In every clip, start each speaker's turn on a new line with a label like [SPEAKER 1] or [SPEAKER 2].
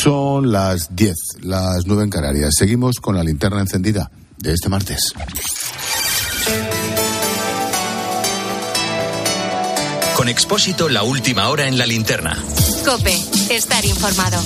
[SPEAKER 1] Son las 10, las 9 en Canarias. Seguimos con la linterna encendida de este martes.
[SPEAKER 2] Con Expósito, la última hora en la linterna.
[SPEAKER 3] COPE, estar informado.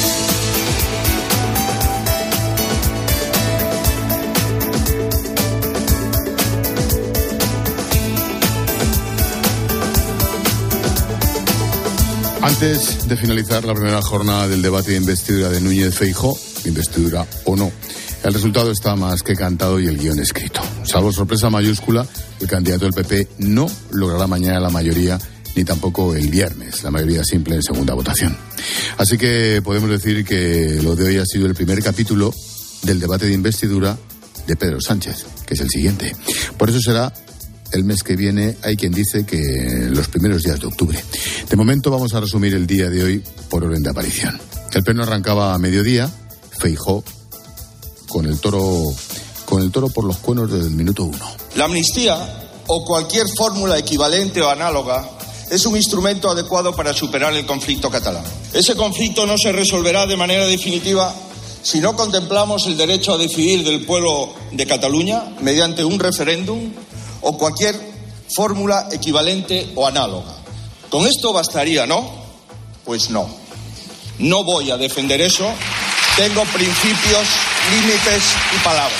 [SPEAKER 1] Antes de finalizar la primera jornada del debate de investidura de Núñez Feijóo, investidura o no, el resultado está más que cantado y el guión escrito. Salvo sorpresa mayúscula, el candidato del PP no logrará mañana la mayoría, ni tampoco el viernes, la mayoría simple en segunda votación. Así que podemos decir que lo de hoy ha sido el primer capítulo del debate de investidura de Pedro Sánchez, que es el siguiente. Por eso será el mes que viene, hay quien dice que los primeros días de octubre. De momento vamos a resumir el día de hoy por orden de aparición. El pleno arrancaba a mediodía, Feijóo con el toro por los cuernos desde el minuto 1.
[SPEAKER 4] La amnistía o cualquier fórmula equivalente o análoga es un instrumento adecuado para superar el conflicto catalán. Ese conflicto no se resolverá de manera definitiva si no contemplamos el derecho a decidir del pueblo de Cataluña mediante un referéndum o cualquier fórmula equivalente o análoga. ¿Con esto bastaría, no? Pues no. No voy a defender eso. Tengo principios, límites y palabras.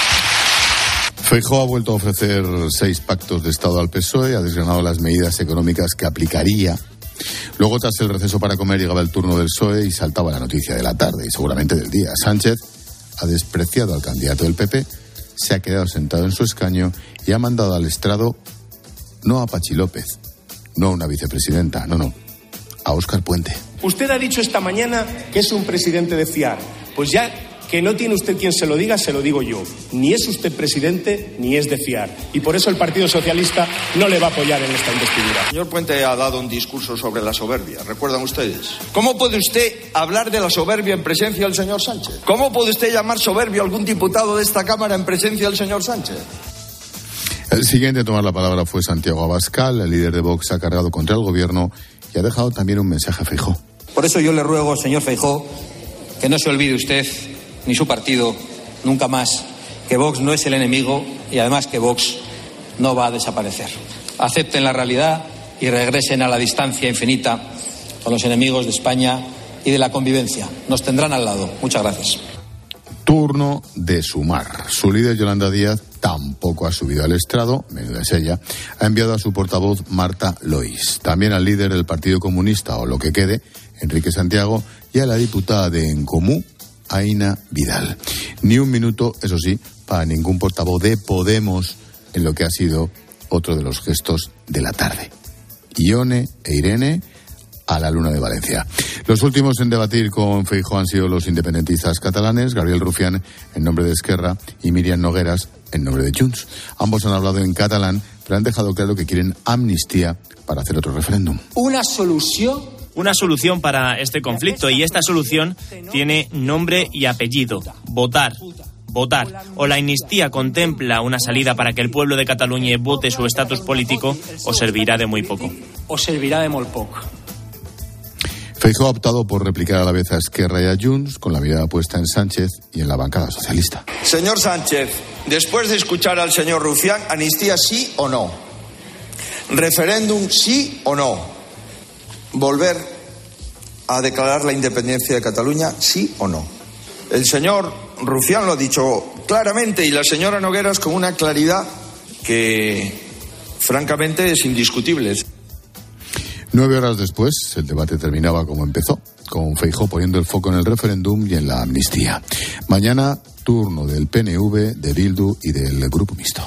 [SPEAKER 1] Feijóo ha vuelto a ofrecer 6 pactos de Estado al PSOE, ha desgranado las medidas económicas que aplicaría. Luego, tras el receso para comer, llegaba el turno del PSOE y saltaba la noticia de la tarde y seguramente del día. Sánchez ha despreciado al candidato del PP, se ha quedado sentado en su escaño y ha mandado al estrado no a Patxi López, no a una vicepresidenta, no, a Óscar Puente.
[SPEAKER 5] Usted ha dicho esta mañana que es un presidente de fiar. Pues ya que no tiene usted quien se lo diga, se lo digo yo. Ni es usted presidente, ni es de fiar. Y por eso el Partido Socialista no le va a apoyar en esta investidura.
[SPEAKER 4] El señor Puente ha dado un discurso sobre la soberbia, ¿recuerdan ustedes? ¿Cómo puede usted hablar de la soberbia en presencia del señor Sánchez? ¿Cómo puede usted llamar soberbio a algún diputado de esta Cámara en presencia del señor Sánchez?
[SPEAKER 1] El siguiente a tomar la palabra fue Santiago Abascal. El líder de Vox ha cargado contra el gobierno y ha dejado también un mensaje a Feijóo.
[SPEAKER 6] Por eso yo le ruego, señor Feijóo, que no se olvide usted ni su partido nunca más que Vox no es el enemigo y además que Vox no va a desaparecer. Acepten la realidad y regresen a la distancia infinita con los enemigos de España y de la convivencia. Nos tendrán al lado. Muchas gracias.
[SPEAKER 1] Turno de Sumar. Su líder, Yolanda Díaz, tampoco ha subido al estrado, menuda es ella, ha enviado a su portavoz Marta Lois, también al líder del Partido Comunista, o lo que quede, Enrique Santiago, y a la diputada de En Comú, Aina Vidal. Ni un minuto, eso sí, para ningún portavoz de Podemos en lo que ha sido otro de los gestos de la tarde. Ione e Irene a la Luna de Valencia. Los últimos en debatir con Feijóo han sido los independentistas catalanes, Gabriel Rufián en nombre de Esquerra y Míriam Nogueras en nombre de Junts. Ambos han hablado en catalán, pero han dejado claro que quieren amnistía para hacer otro referéndum.
[SPEAKER 7] Una solución para este conflicto, y esta solución tiene nombre y apellido: votar. O la amnistía contempla una salida para que el pueblo de Cataluña vote su estatus político, o servirá de muy poco.
[SPEAKER 1] Feijóo ha optado por replicar a la vez a Esquerra y a Junts, con la mirada puesta en Sánchez y en la bancada socialista.
[SPEAKER 4] Señor Sánchez, después de escuchar al señor Rufián, ¿amnistía sí o no? ¿Referéndum sí o no? ¿Volver a declarar la independencia de Cataluña sí o no? El señor Rufián lo ha dicho claramente y la señora Nogueras con una claridad que francamente es indiscutible.
[SPEAKER 1] 9 horas después, el debate terminaba como empezó, con Feijóo poniendo el foco en el referéndum y en la amnistía. Mañana, turno del PNV, de Bildu y del Grupo Mixto.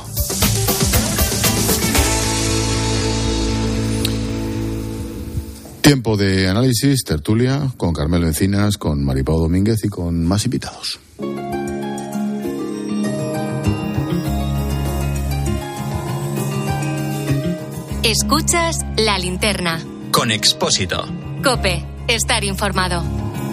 [SPEAKER 1] Tiempo de análisis, tertulia, con Carmelo Encinas, con Maripau Domínguez y con más invitados.
[SPEAKER 3] Escuchas La Linterna.
[SPEAKER 2] Con Expósito.
[SPEAKER 3] COPE, estar informado.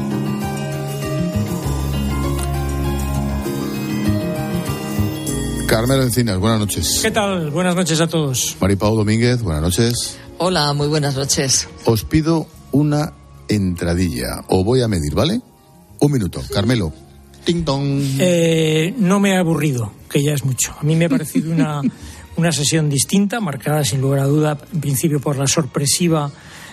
[SPEAKER 1] Carmelo Encinas, buenas noches.
[SPEAKER 8] ¿Qué tal? Buenas noches a todos.
[SPEAKER 1] Maripau Domínguez, buenas noches.
[SPEAKER 9] Hola, muy buenas noches.
[SPEAKER 1] Os pido una entradilla. Os voy a medir, ¿vale? Un minuto. Carmelo. Ting tong.
[SPEAKER 8] No me ha aburrido, que ya es mucho. A mí me ha parecido una sesión distinta, marcada sin lugar a duda, en principio por la sorpresiva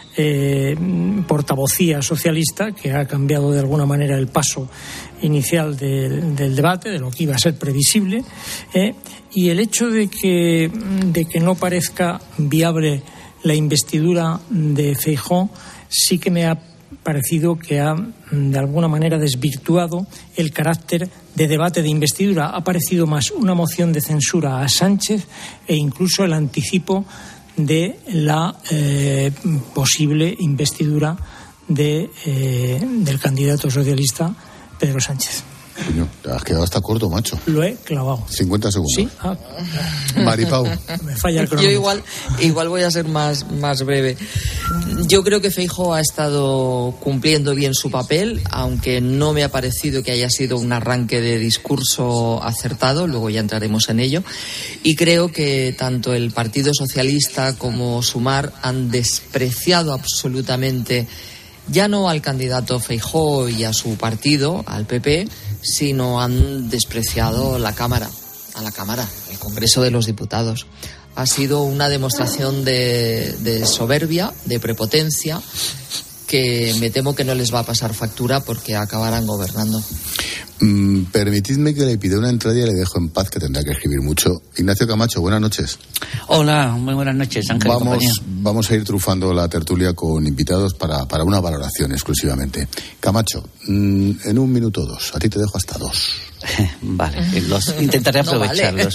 [SPEAKER 8] portavocía socialista, que ha cambiado de alguna manera el paso inicial del debate, de lo que iba a ser previsible, y el hecho de que no parezca viable la investidura de Feijóo sí que me ha parecido que ha de alguna manera desvirtuado el carácter de debate de investidura. Ha parecido más una moción de censura a Sánchez e incluso el anticipo de la posible investidura del candidato socialista Pedro Sánchez.
[SPEAKER 1] Coño, te has quedado hasta corto, macho.
[SPEAKER 8] Lo he clavado.
[SPEAKER 1] 50 segundos.
[SPEAKER 8] Sí.
[SPEAKER 1] Maripau.
[SPEAKER 8] Me falla el cronómetro.
[SPEAKER 9] Yo igual voy a ser más breve. Yo creo que Feijóo ha estado cumpliendo bien su papel, aunque no me ha parecido que haya sido un arranque de discurso acertado, luego ya entraremos en ello, y creo que tanto el Partido Socialista como Sumar han despreciado absolutamente ya no al candidato Feijóo y a su partido, al PP, sino han despreciado a la Cámara, el Congreso de los Diputados. Ha sido una demostración de soberbia, de prepotencia, que me temo que no les va a pasar factura porque acabarán gobernando.
[SPEAKER 1] Permitidme que le pida una entrada y le dejo en paz, que tendrá que escribir mucho. Ignacio Camacho, buenas noches.
[SPEAKER 10] Hola, muy buenas noches, Ángel.
[SPEAKER 1] Vamos a ir trufando la tertulia con invitados para una valoración exclusivamente. Camacho, en 1 minuto o 2, a ti te dejo hasta 2.
[SPEAKER 10] Vale, intentaré aprovecharlos.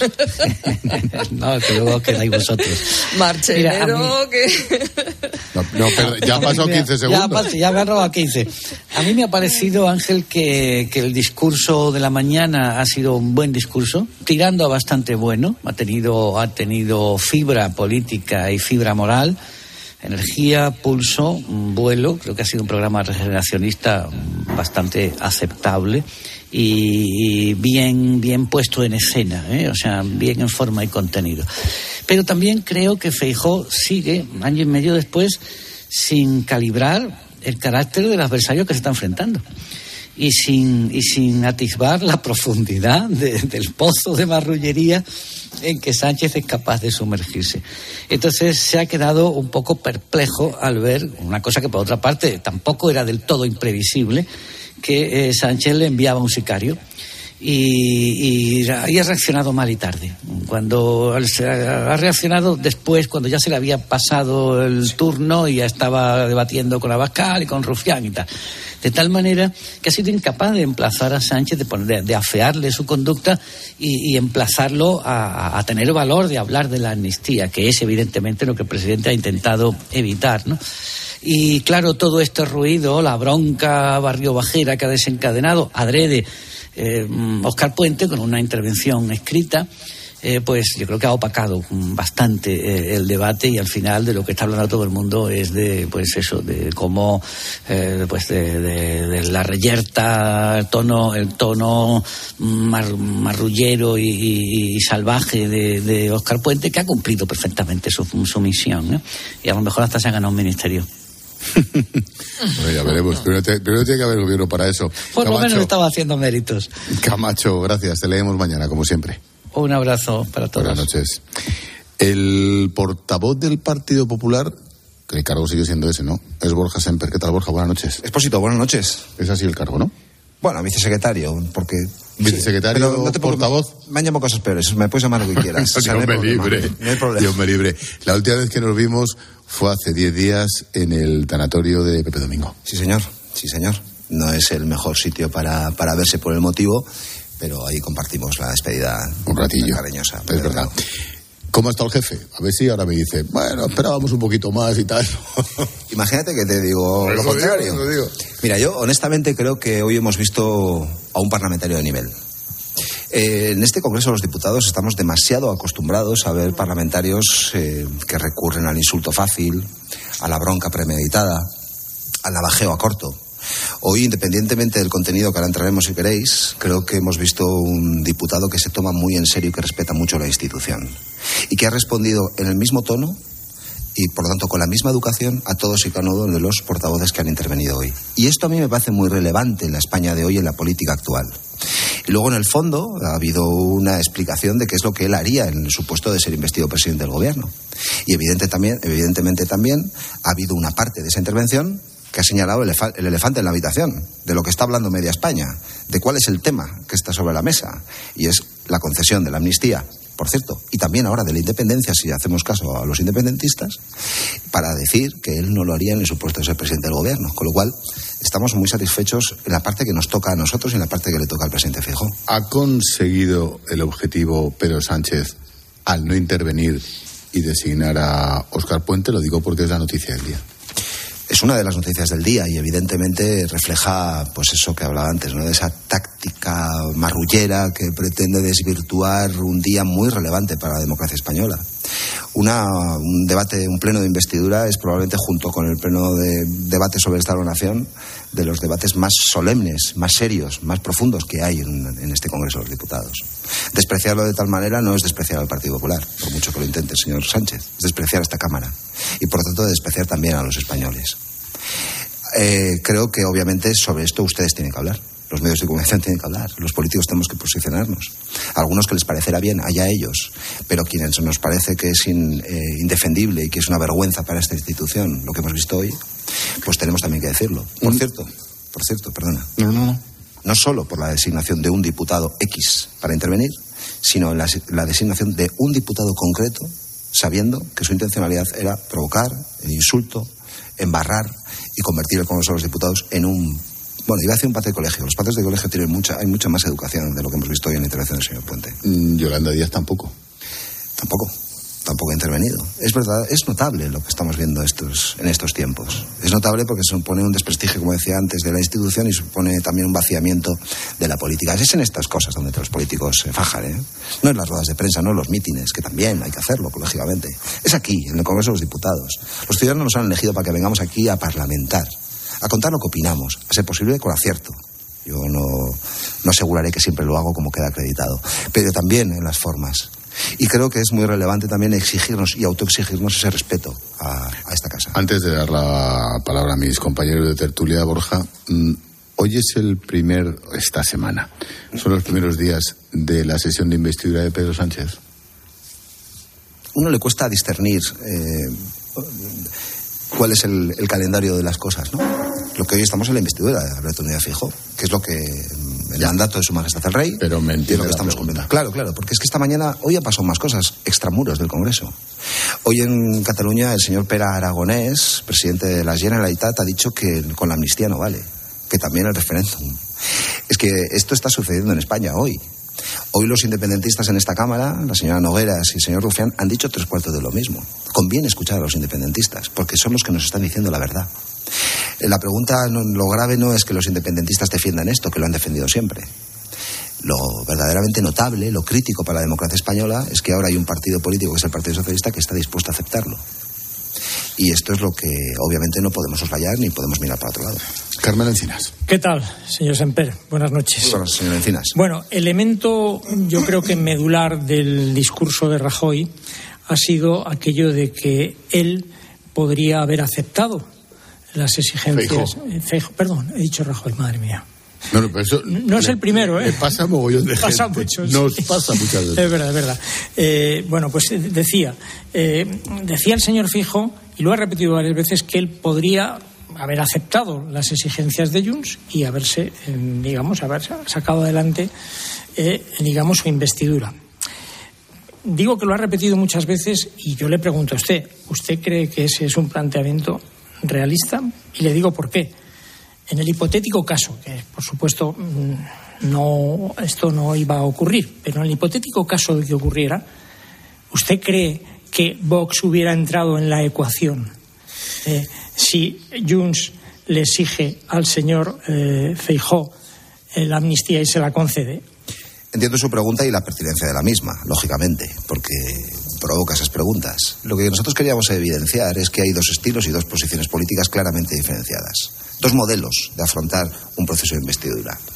[SPEAKER 10] No, que luego quedáis vosotros.
[SPEAKER 9] Marchenero,
[SPEAKER 1] ya han pasado 15 segundos.
[SPEAKER 10] Ya me han robado 15. A mí me ha parecido, Ángel, que el discurso de la mañana ha sido un buen discurso, tirando a bastante bueno. Ha tenido fibra política y fibra moral, energía, pulso, vuelo. Creo que ha sido un programa regeneracionista bastante aceptable y bien puesto en escena, o sea, bien en forma y contenido. Pero también creo que Feijóo sigue, año y medio después, sin calibrar el carácter del adversario que se está enfrentando y sin atisbar la profundidad del pozo de marrullería en que Sánchez es capaz de sumergirse. Entonces se ha quedado un poco perplejo al ver una cosa que, por otra parte, tampoco era del todo imprevisible, que Sánchez le enviaba un sicario y ha reaccionado mal y tarde. Cuando ha reaccionado después, cuando ya se le había pasado el turno y ya estaba debatiendo con Abascal y con Rufián y tal, de tal manera que ha sido incapaz de emplazar a Sánchez, de afearle su conducta y emplazarlo a tener valor de hablar de la amnistía, que es evidentemente lo que el presidente ha intentado evitar, ¿no? Y claro, todo este ruido, la bronca barriobajera que ha desencadenado adrede Óscar Puente con una intervención escrita, pues yo creo que ha opacado bastante el debate, y al final de lo que está hablando todo el mundo es de cómo de la reyerta, el tono marrullero y salvaje de Óscar Puente, que ha cumplido perfectamente su misión, y a lo mejor hasta se ha ganado un ministerio.
[SPEAKER 1] Bueno, ya veremos. Pero tiene que haber gobierno para eso.
[SPEAKER 10] Por lo menos estaba haciendo méritos.
[SPEAKER 1] Camacho, gracias. Te leemos mañana, como siempre.
[SPEAKER 10] Un abrazo para todos.
[SPEAKER 1] Buenas noches. El portavoz del Partido Popular, que el cargo sigue siendo ese, ¿no? Es Borja Semper. ¿Qué tal, Borja? Buenas noches.
[SPEAKER 11] Expósito, buenas noches.
[SPEAKER 1] Es así el cargo, ¿no?
[SPEAKER 11] Bueno, vicesecretario, porque...
[SPEAKER 1] Vicesecretario,
[SPEAKER 11] sí, no te
[SPEAKER 1] portavoz.
[SPEAKER 11] Me han llamado cosas peores, me puedes llamar lo que quieras.
[SPEAKER 1] Dios me libre.
[SPEAKER 11] No hay problema.
[SPEAKER 1] Dios me libre. La última vez que nos vimos fue hace 10 días en el tanatorio de Pepe Domingo.
[SPEAKER 11] Sí, señor. No es el mejor sitio para verse por el motivo, pero ahí compartimos la despedida.
[SPEAKER 1] Un ratillo.
[SPEAKER 11] Cariñosa.
[SPEAKER 1] Es verdad. ¿Cómo está el jefe? A ver si ahora me dice, bueno, esperábamos un poquito más y tal.
[SPEAKER 11] Imagínate que te digo lo contrario.
[SPEAKER 1] Lo digo.
[SPEAKER 11] Mira, yo honestamente creo que hoy hemos visto a un parlamentario de nivel. En este Congreso de los Diputados estamos demasiado acostumbrados a ver parlamentarios que recurren al insulto fácil, a la bronca premeditada, al navajeo a corto. Hoy, independientemente del contenido que ahora entraremos si queréis, creo que hemos visto un diputado que se toma muy en serio y que respeta mucho la institución. Y que ha respondido en el mismo tono y por lo tanto con la misma educación a todos y cada uno de los portavoces que han intervenido hoy. Y esto a mí me parece muy relevante en la España de hoy, en la política actual. Y luego en el fondo ha habido una explicación de qué es lo que él haría en el supuesto de ser investido presidente del gobierno. Y evidentemente también ha habido una parte de esa intervención que ha señalado el elefante en la habitación, de lo que está hablando media España, de cuál es el tema que está sobre la mesa, y es la concesión de la amnistía, por cierto, y también ahora de la independencia, si hacemos caso a los independentistas, para decir que él no lo haría en el supuesto de ser presidente del gobierno. Con lo cual, estamos muy satisfechos en la parte que nos toca a nosotros y en la parte que le toca al presidente Feijóo.
[SPEAKER 1] ¿Ha conseguido el objetivo Pedro Sánchez al no intervenir y designar a Óscar Puente? Lo digo porque es la noticia del día.
[SPEAKER 11] Es una de las noticias del día y evidentemente refleja pues eso que hablaba antes, ¿no? De esa táctica marrullera que pretende desvirtuar un día muy relevante para la democracia española. Un debate, un pleno de investidura es probablemente, junto con el pleno de debate sobre el Estado de la Nación, de los debates más solemnes, más serios, más profundos que hay en este Congreso de los Diputados. Despreciarlo de tal manera no es despreciar al Partido Popular, por mucho que lo intente el señor Sánchez, es despreciar a esta Cámara y por lo tanto despreciar también a los españoles. Creo que obviamente sobre esto ustedes tienen que hablar. Los medios de comunicación tienen que hablar, los políticos tenemos que posicionarnos. A algunos que les parecerá bien, allá ellos, pero quienes nos parece que es indefendible y que es una vergüenza para esta institución lo que hemos visto hoy, pues tenemos también que decirlo. Por cierto, perdona. No solo por la designación de un diputado X para intervenir, sino la designación de un diputado concreto, sabiendo que su intencionalidad era provocar el insulto, embarrar y convertir el Congreso de los Diputados en un... Bueno, iba a decir un patio de colegio. Los patios de colegio tienen hay mucha más educación de lo que hemos visto hoy en la intervención del señor Puente.
[SPEAKER 1] Yolanda Díaz tampoco ha intervenido. Es verdad, es notable lo que estamos viendo en estos tiempos. Es notable porque supone un desprestigio, como decía antes, de la institución y supone también un vaciamiento de la política. Es en estas cosas donde los políticos se fajan, ¿eh? No en las ruedas de prensa, no en los mítines, que también hay que hacerlo, lógicamente. Es aquí, en el Congreso de los Diputados. Los ciudadanos nos han elegido para que vengamos aquí a parlamentar, a contar lo que opinamos, a ser posible con acierto. Yo no aseguraré que siempre lo hago como queda acreditado, pero también en las formas. Y creo que es muy relevante también exigirnos y autoexigirnos ese respeto a esta casa. Antes de dar la palabra a mis compañeros de tertulia, Borja, hoy es esta semana, son los primeros días de la sesión de investidura de Pedro Sánchez.
[SPEAKER 11] Uno le cuesta discernir cuál es el calendario de las cosas, ¿no? Lo que hoy estamos en la investidura de Alberto Núñez Feijóo, que es lo que el mandato de Su Majestad el Rey,
[SPEAKER 1] pero me entiende
[SPEAKER 11] lo que estamos cumpliendo. Claro, porque es que esta mañana, hoy han pasado más cosas extramuros del Congreso. Hoy en Cataluña el señor Pere Aragonés, presidente de la Generalitat, ha dicho que con la amnistía no vale, que también el referéndum. Es que esto está sucediendo en España hoy. Hoy los independentistas en esta Cámara, la señora Nogueras y el señor Rufián, han dicho 3/4 de lo mismo. Conviene escuchar a los independentistas, porque son los que nos están diciendo la verdad. La pregunta, lo grave no es que los independentistas defiendan esto, que lo han defendido siempre. Lo verdaderamente notable, lo crítico para la democracia española, es que ahora hay un partido político, que es el Partido Socialista, que está dispuesto a aceptarlo. Y esto es lo que obviamente no podemos soslayar ni podemos mirar para otro lado.
[SPEAKER 1] Carmen Encinas.
[SPEAKER 8] ¿Qué tal, señor Semper? Buenas noches.
[SPEAKER 11] Muy buenas, señor Encinas.
[SPEAKER 8] Bueno, elemento, yo creo que medular del discurso de Rajoy ha sido aquello de que él podría haber aceptado las exigencias. Feijóo, perdón, he dicho Rajoy, madre mía.
[SPEAKER 1] No, pero eso
[SPEAKER 8] no es el primero, ¿eh?
[SPEAKER 1] Le pasa mogollón de
[SPEAKER 8] pasa
[SPEAKER 1] gente.
[SPEAKER 8] Mucho,
[SPEAKER 1] Nos
[SPEAKER 8] sí.
[SPEAKER 1] pasa muchas veces.
[SPEAKER 8] Es verdad. Bueno, pues decía el señor Feijóo, y lo ha repetido varias veces, que él podría haber aceptado las exigencias de Junts y haber sacado adelante, su investidura. Digo que lo ha repetido muchas veces y yo le pregunto a ¿usted cree que ese es un planteamiento realista? Y le digo por qué. En el hipotético caso, que por supuesto esto no iba a ocurrir, pero en el hipotético caso de que ocurriera, ¿usted cree que Vox hubiera entrado en la ecuación si Junts le exige al señor Feijóo la amnistía y se la concede?
[SPEAKER 11] Entiendo su pregunta y la pertinencia de la misma, lógicamente, porque provoca esas preguntas. Lo que nosotros queríamos evidenciar es que hay dos estilos y dos posiciones políticas claramente diferenciadas. Dos modelos de afrontar un proceso de investidura.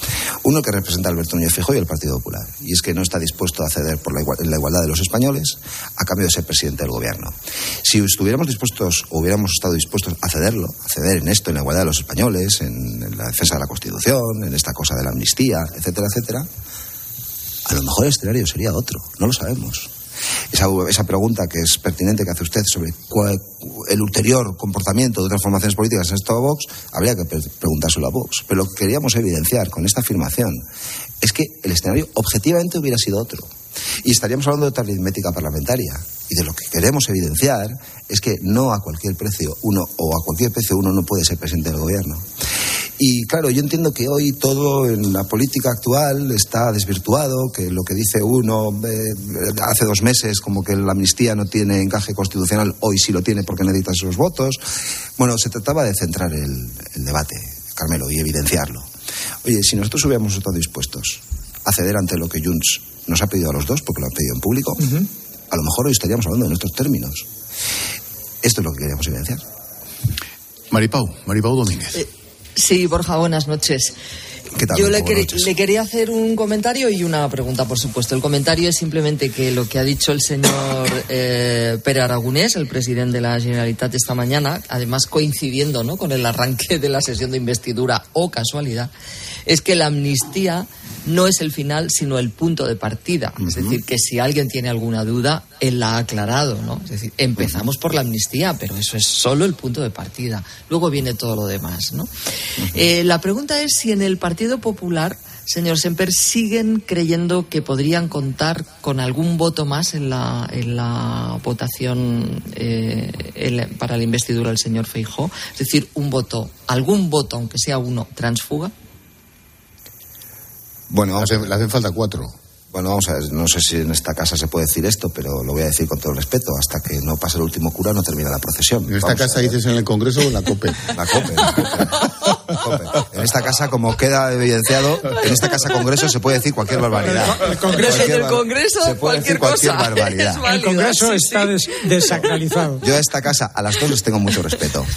[SPEAKER 11] Uno que representa a Alberto Núñez Feijóo y el Partido Popular. Y es que no está dispuesto a ceder por la igualdad de los españoles a cambio de ser presidente del gobierno. Si estuviéramos dispuestos o hubiéramos estado dispuestos a ceder en esto, en la igualdad de los españoles, en la defensa de la Constitución, en esta cosa de la amnistía, etcétera, etcétera, a lo mejor el escenario sería otro. No lo sabemos. Esa pregunta que es pertinente que hace usted sobre el ulterior comportamiento de otras formaciones políticas en esto a Vox, habría que preguntárselo a Vox. Pero lo que queríamos evidenciar con esta afirmación es que el escenario objetivamente hubiera sido otro. Y estaríamos hablando de otra aritmética parlamentaria. Y de lo que queremos evidenciar es que no a cualquier precio uno no puede ser presidente del gobierno. Y claro, yo entiendo que hoy todo en la política actual está desvirtuado, que lo que dice uno hace 2 meses como que la amnistía no tiene encaje constitucional, hoy sí lo tiene porque necesita sus votos. Bueno, se trataba de centrar el debate, Carmelo, y evidenciarlo. Oye, si nosotros hubiéramos estado dispuestos a ceder ante lo que Junts nos ha pedido a los dos, porque lo han pedido en público, a lo mejor hoy estaríamos hablando de nuestros términos. Esto es lo que queríamos evidenciar.
[SPEAKER 1] Maripau Domínguez.
[SPEAKER 9] Sí, Borja, buenas noches.
[SPEAKER 11] ¿Qué tal?
[SPEAKER 9] Yo le quería hacer un comentario y una pregunta, por supuesto. El comentario es simplemente que lo que ha dicho el señor Pere Aragonès, el presidente de la Generalitat, esta mañana, además coincidiendo, ¿no?, con el arranque de la sesión de investidura, o casualidad, es que la amnistía no es el final, sino el punto de partida. Es decir, que si alguien tiene alguna duda, él la ha aclarado, ¿no? Es decir, empezamos por la amnistía, pero eso es solo el punto de partida. Luego viene todo lo demás, ¿no? La pregunta es si en el Partido Popular, señor Semper, siguen creyendo que podrían contar con algún voto más en la votación para la investidura del señor Feijóo. Es decir, algún voto, aunque sea uno, transfuga.
[SPEAKER 11] Bueno,
[SPEAKER 1] le hacen falta 4.
[SPEAKER 11] Bueno, vamos a ver, no sé si en esta casa se puede decir esto, pero lo voy a decir con todo el respeto. Hasta que no pase el último cura no termina la procesión.
[SPEAKER 1] ¿En esta casa dices en el Congreso o en la COPE?
[SPEAKER 11] La COPE. En esta casa, como queda evidenciado, en esta casa Congreso se puede decir cualquier barbaridad.
[SPEAKER 9] El Congreso, se puede decir cualquier barbaridad.
[SPEAKER 8] El Congreso está desacralizado.
[SPEAKER 11] Yo a esta casa, a las dos les tengo mucho respeto.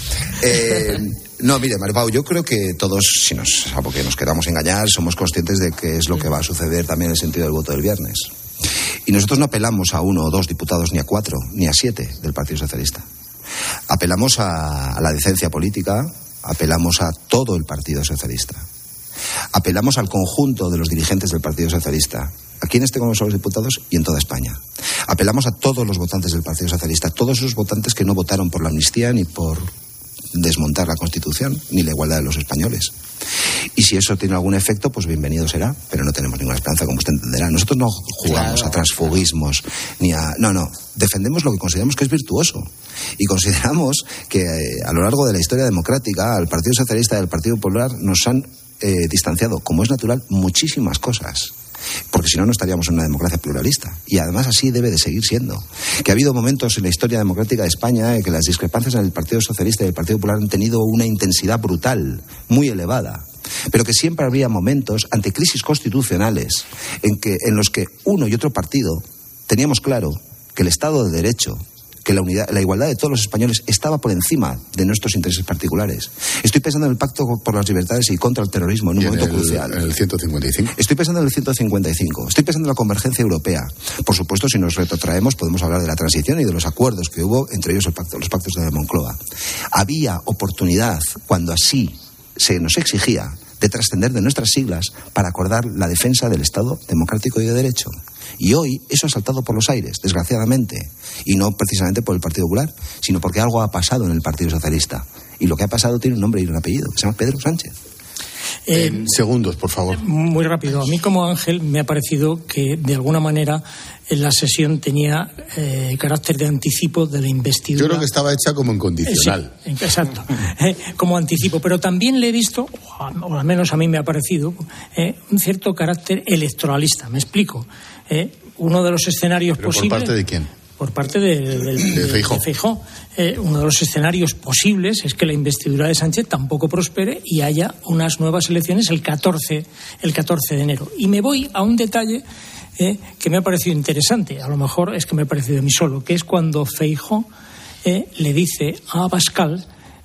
[SPEAKER 11] No, mire, Maripau, yo creo que todos, salvo que nos queramos engañar, somos conscientes de que es lo que va a suceder también en el sentido del voto del viernes. Y nosotros no apelamos a 1 o 2 diputados, ni a 4, ni a 7 del Partido Socialista. Apelamos a la decencia política, apelamos a todo el Partido Socialista. Apelamos al conjunto de los dirigentes del Partido Socialista, aquí en este Congreso de los Diputados y en toda España. Apelamos a todos los votantes del Partido Socialista, todos esos votantes que no votaron por la amnistía ni por desmontar la Constitución ni la igualdad de los españoles. Y si eso tiene algún efecto, pues bienvenido será, pero no tenemos ninguna esperanza, como usted entenderá. Nosotros no jugamos a transfugismos ni a... No, defendemos lo que consideramos que es virtuoso y consideramos que a lo largo de la historia democrática al Partido Socialista y al Partido Popular nos han distanciado, como es natural, muchísimas cosas. Porque si no, no estaríamos en una democracia pluralista. Y además así debe de seguir siendo. Que ha habido momentos en la historia democrática de España en que las discrepancias en el Partido Socialista y el Partido Popular han tenido una intensidad brutal, muy elevada. Pero que siempre habría momentos ante crisis constitucionales en los que uno y otro partido teníamos claro que el Estado de Derecho, que la igualdad de todos los españoles estaba por encima de nuestros intereses particulares. Estoy pensando en el Pacto por las Libertades y contra el terrorismo en un momento crucial.
[SPEAKER 1] En el 155.
[SPEAKER 11] Estoy pensando en el 155. Estoy pensando en la convergencia europea. Por supuesto, si nos retrotraemos, podemos hablar de la transición y de los acuerdos que hubo, entre ellos los pactos de Moncloa. Había oportunidad, cuando así se nos exigía, de trascender de nuestras siglas para acordar la defensa del Estado democrático y de derecho. Y hoy eso ha saltado por los aires, desgraciadamente. Y no precisamente por el Partido Popular, sino porque algo ha pasado en el Partido Socialista. Y lo que ha pasado tiene un nombre y un apellido, que se llama Pedro Sánchez.
[SPEAKER 1] En segundos, por favor.
[SPEAKER 8] Muy rápido. A mí, como Ángel, me ha parecido que, de alguna manera, la sesión tenía carácter de anticipo de la investidura.
[SPEAKER 1] Yo creo que estaba hecha como incondicional.
[SPEAKER 8] Sí, exacto. Como anticipo. Pero también le he visto, o al menos a mí me ha parecido, un cierto carácter electoralista. Me explico. Uno de los escenarios posibles...
[SPEAKER 1] ¿Por parte de quién?
[SPEAKER 8] Por parte de Feijóo. Uno de los escenarios posibles es que la investidura de Sánchez tampoco prospere y haya unas nuevas elecciones el 14 de enero. Y me voy a un detalle que me ha parecido interesante, a lo mejor es que me ha parecido a mí solo, que es cuando Feijóo le dice a Abascal,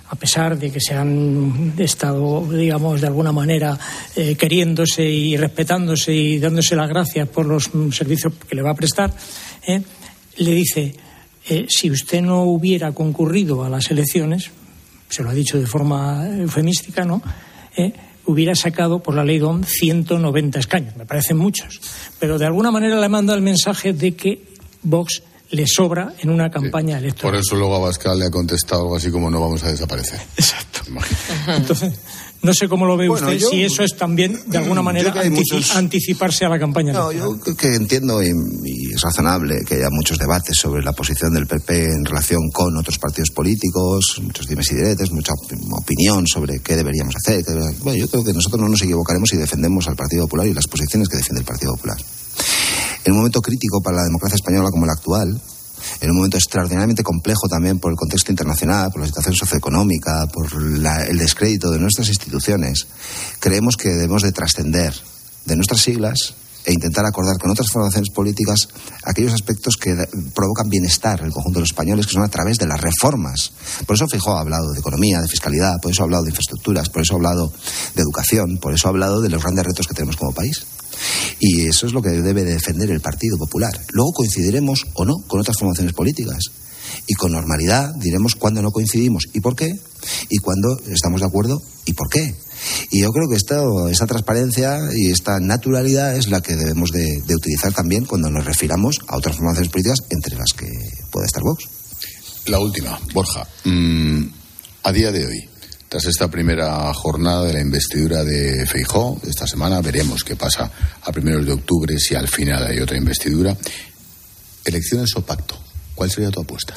[SPEAKER 8] a pesar de que se han estado, digamos, de alguna manera queriéndose y respetándose y dándose las gracias por los servicios que le va a prestar, le dice, si usted no hubiera concurrido a las elecciones, se lo ha dicho de forma eufemística, ¿no?, hubiera sacado por la ley DOM 190 escaños. Me parecen muchos, pero de alguna manera le manda el mensaje de que Vox le sobra en una campaña electoral.
[SPEAKER 1] Por eso luego Abascal le ha contestado algo así como no vamos a desaparecer.
[SPEAKER 8] Exacto. Entonces, no sé cómo lo ve usted, si eso es también de alguna manera anticiparse a la campaña electoral.
[SPEAKER 11] Yo creo que entiendo y es razonable que haya muchos debates sobre la posición del PP en relación con otros partidos políticos, muchos dimes y diretes, mucha opinión sobre qué deberíamos hacer. Bueno, yo creo que nosotros no nos equivocaremos si defendemos al Partido Popular y las posiciones que defiende el Partido Popular. En un momento crítico para la democracia española como el actual, en un momento extraordinariamente complejo también por el contexto internacional, por la situación socioeconómica, por el descrédito de nuestras instituciones, creemos que debemos de trascender de nuestras siglas e intentar acordar con otras formaciones políticas aquellos aspectos que provocan bienestar en el conjunto de los españoles, que son a través de las reformas. Por eso Feijóo ha hablado de economía, de fiscalidad, por eso ha hablado de infraestructuras, por eso ha hablado de educación, por eso ha hablado de los grandes retos que tenemos como país. Y eso es lo que debe de defender el Partido Popular. Luego coincidiremos o no con otras formaciones políticas. Y con normalidad diremos cuándo no coincidimos y por qué, y cuándo estamos de acuerdo y por qué. Y yo creo que esta transparencia y esta naturalidad es la que debemos de utilizar también cuando nos refiramos a otras formaciones políticas, entre las que pueda estar Vox.
[SPEAKER 1] La última, Borja. A día de hoy, tras esta primera jornada de la investidura de Feijóo, esta semana veremos qué pasa a primeros de octubre, si al final hay otra investidura. ¿Elecciones o pacto? ¿Cuál sería tu apuesta?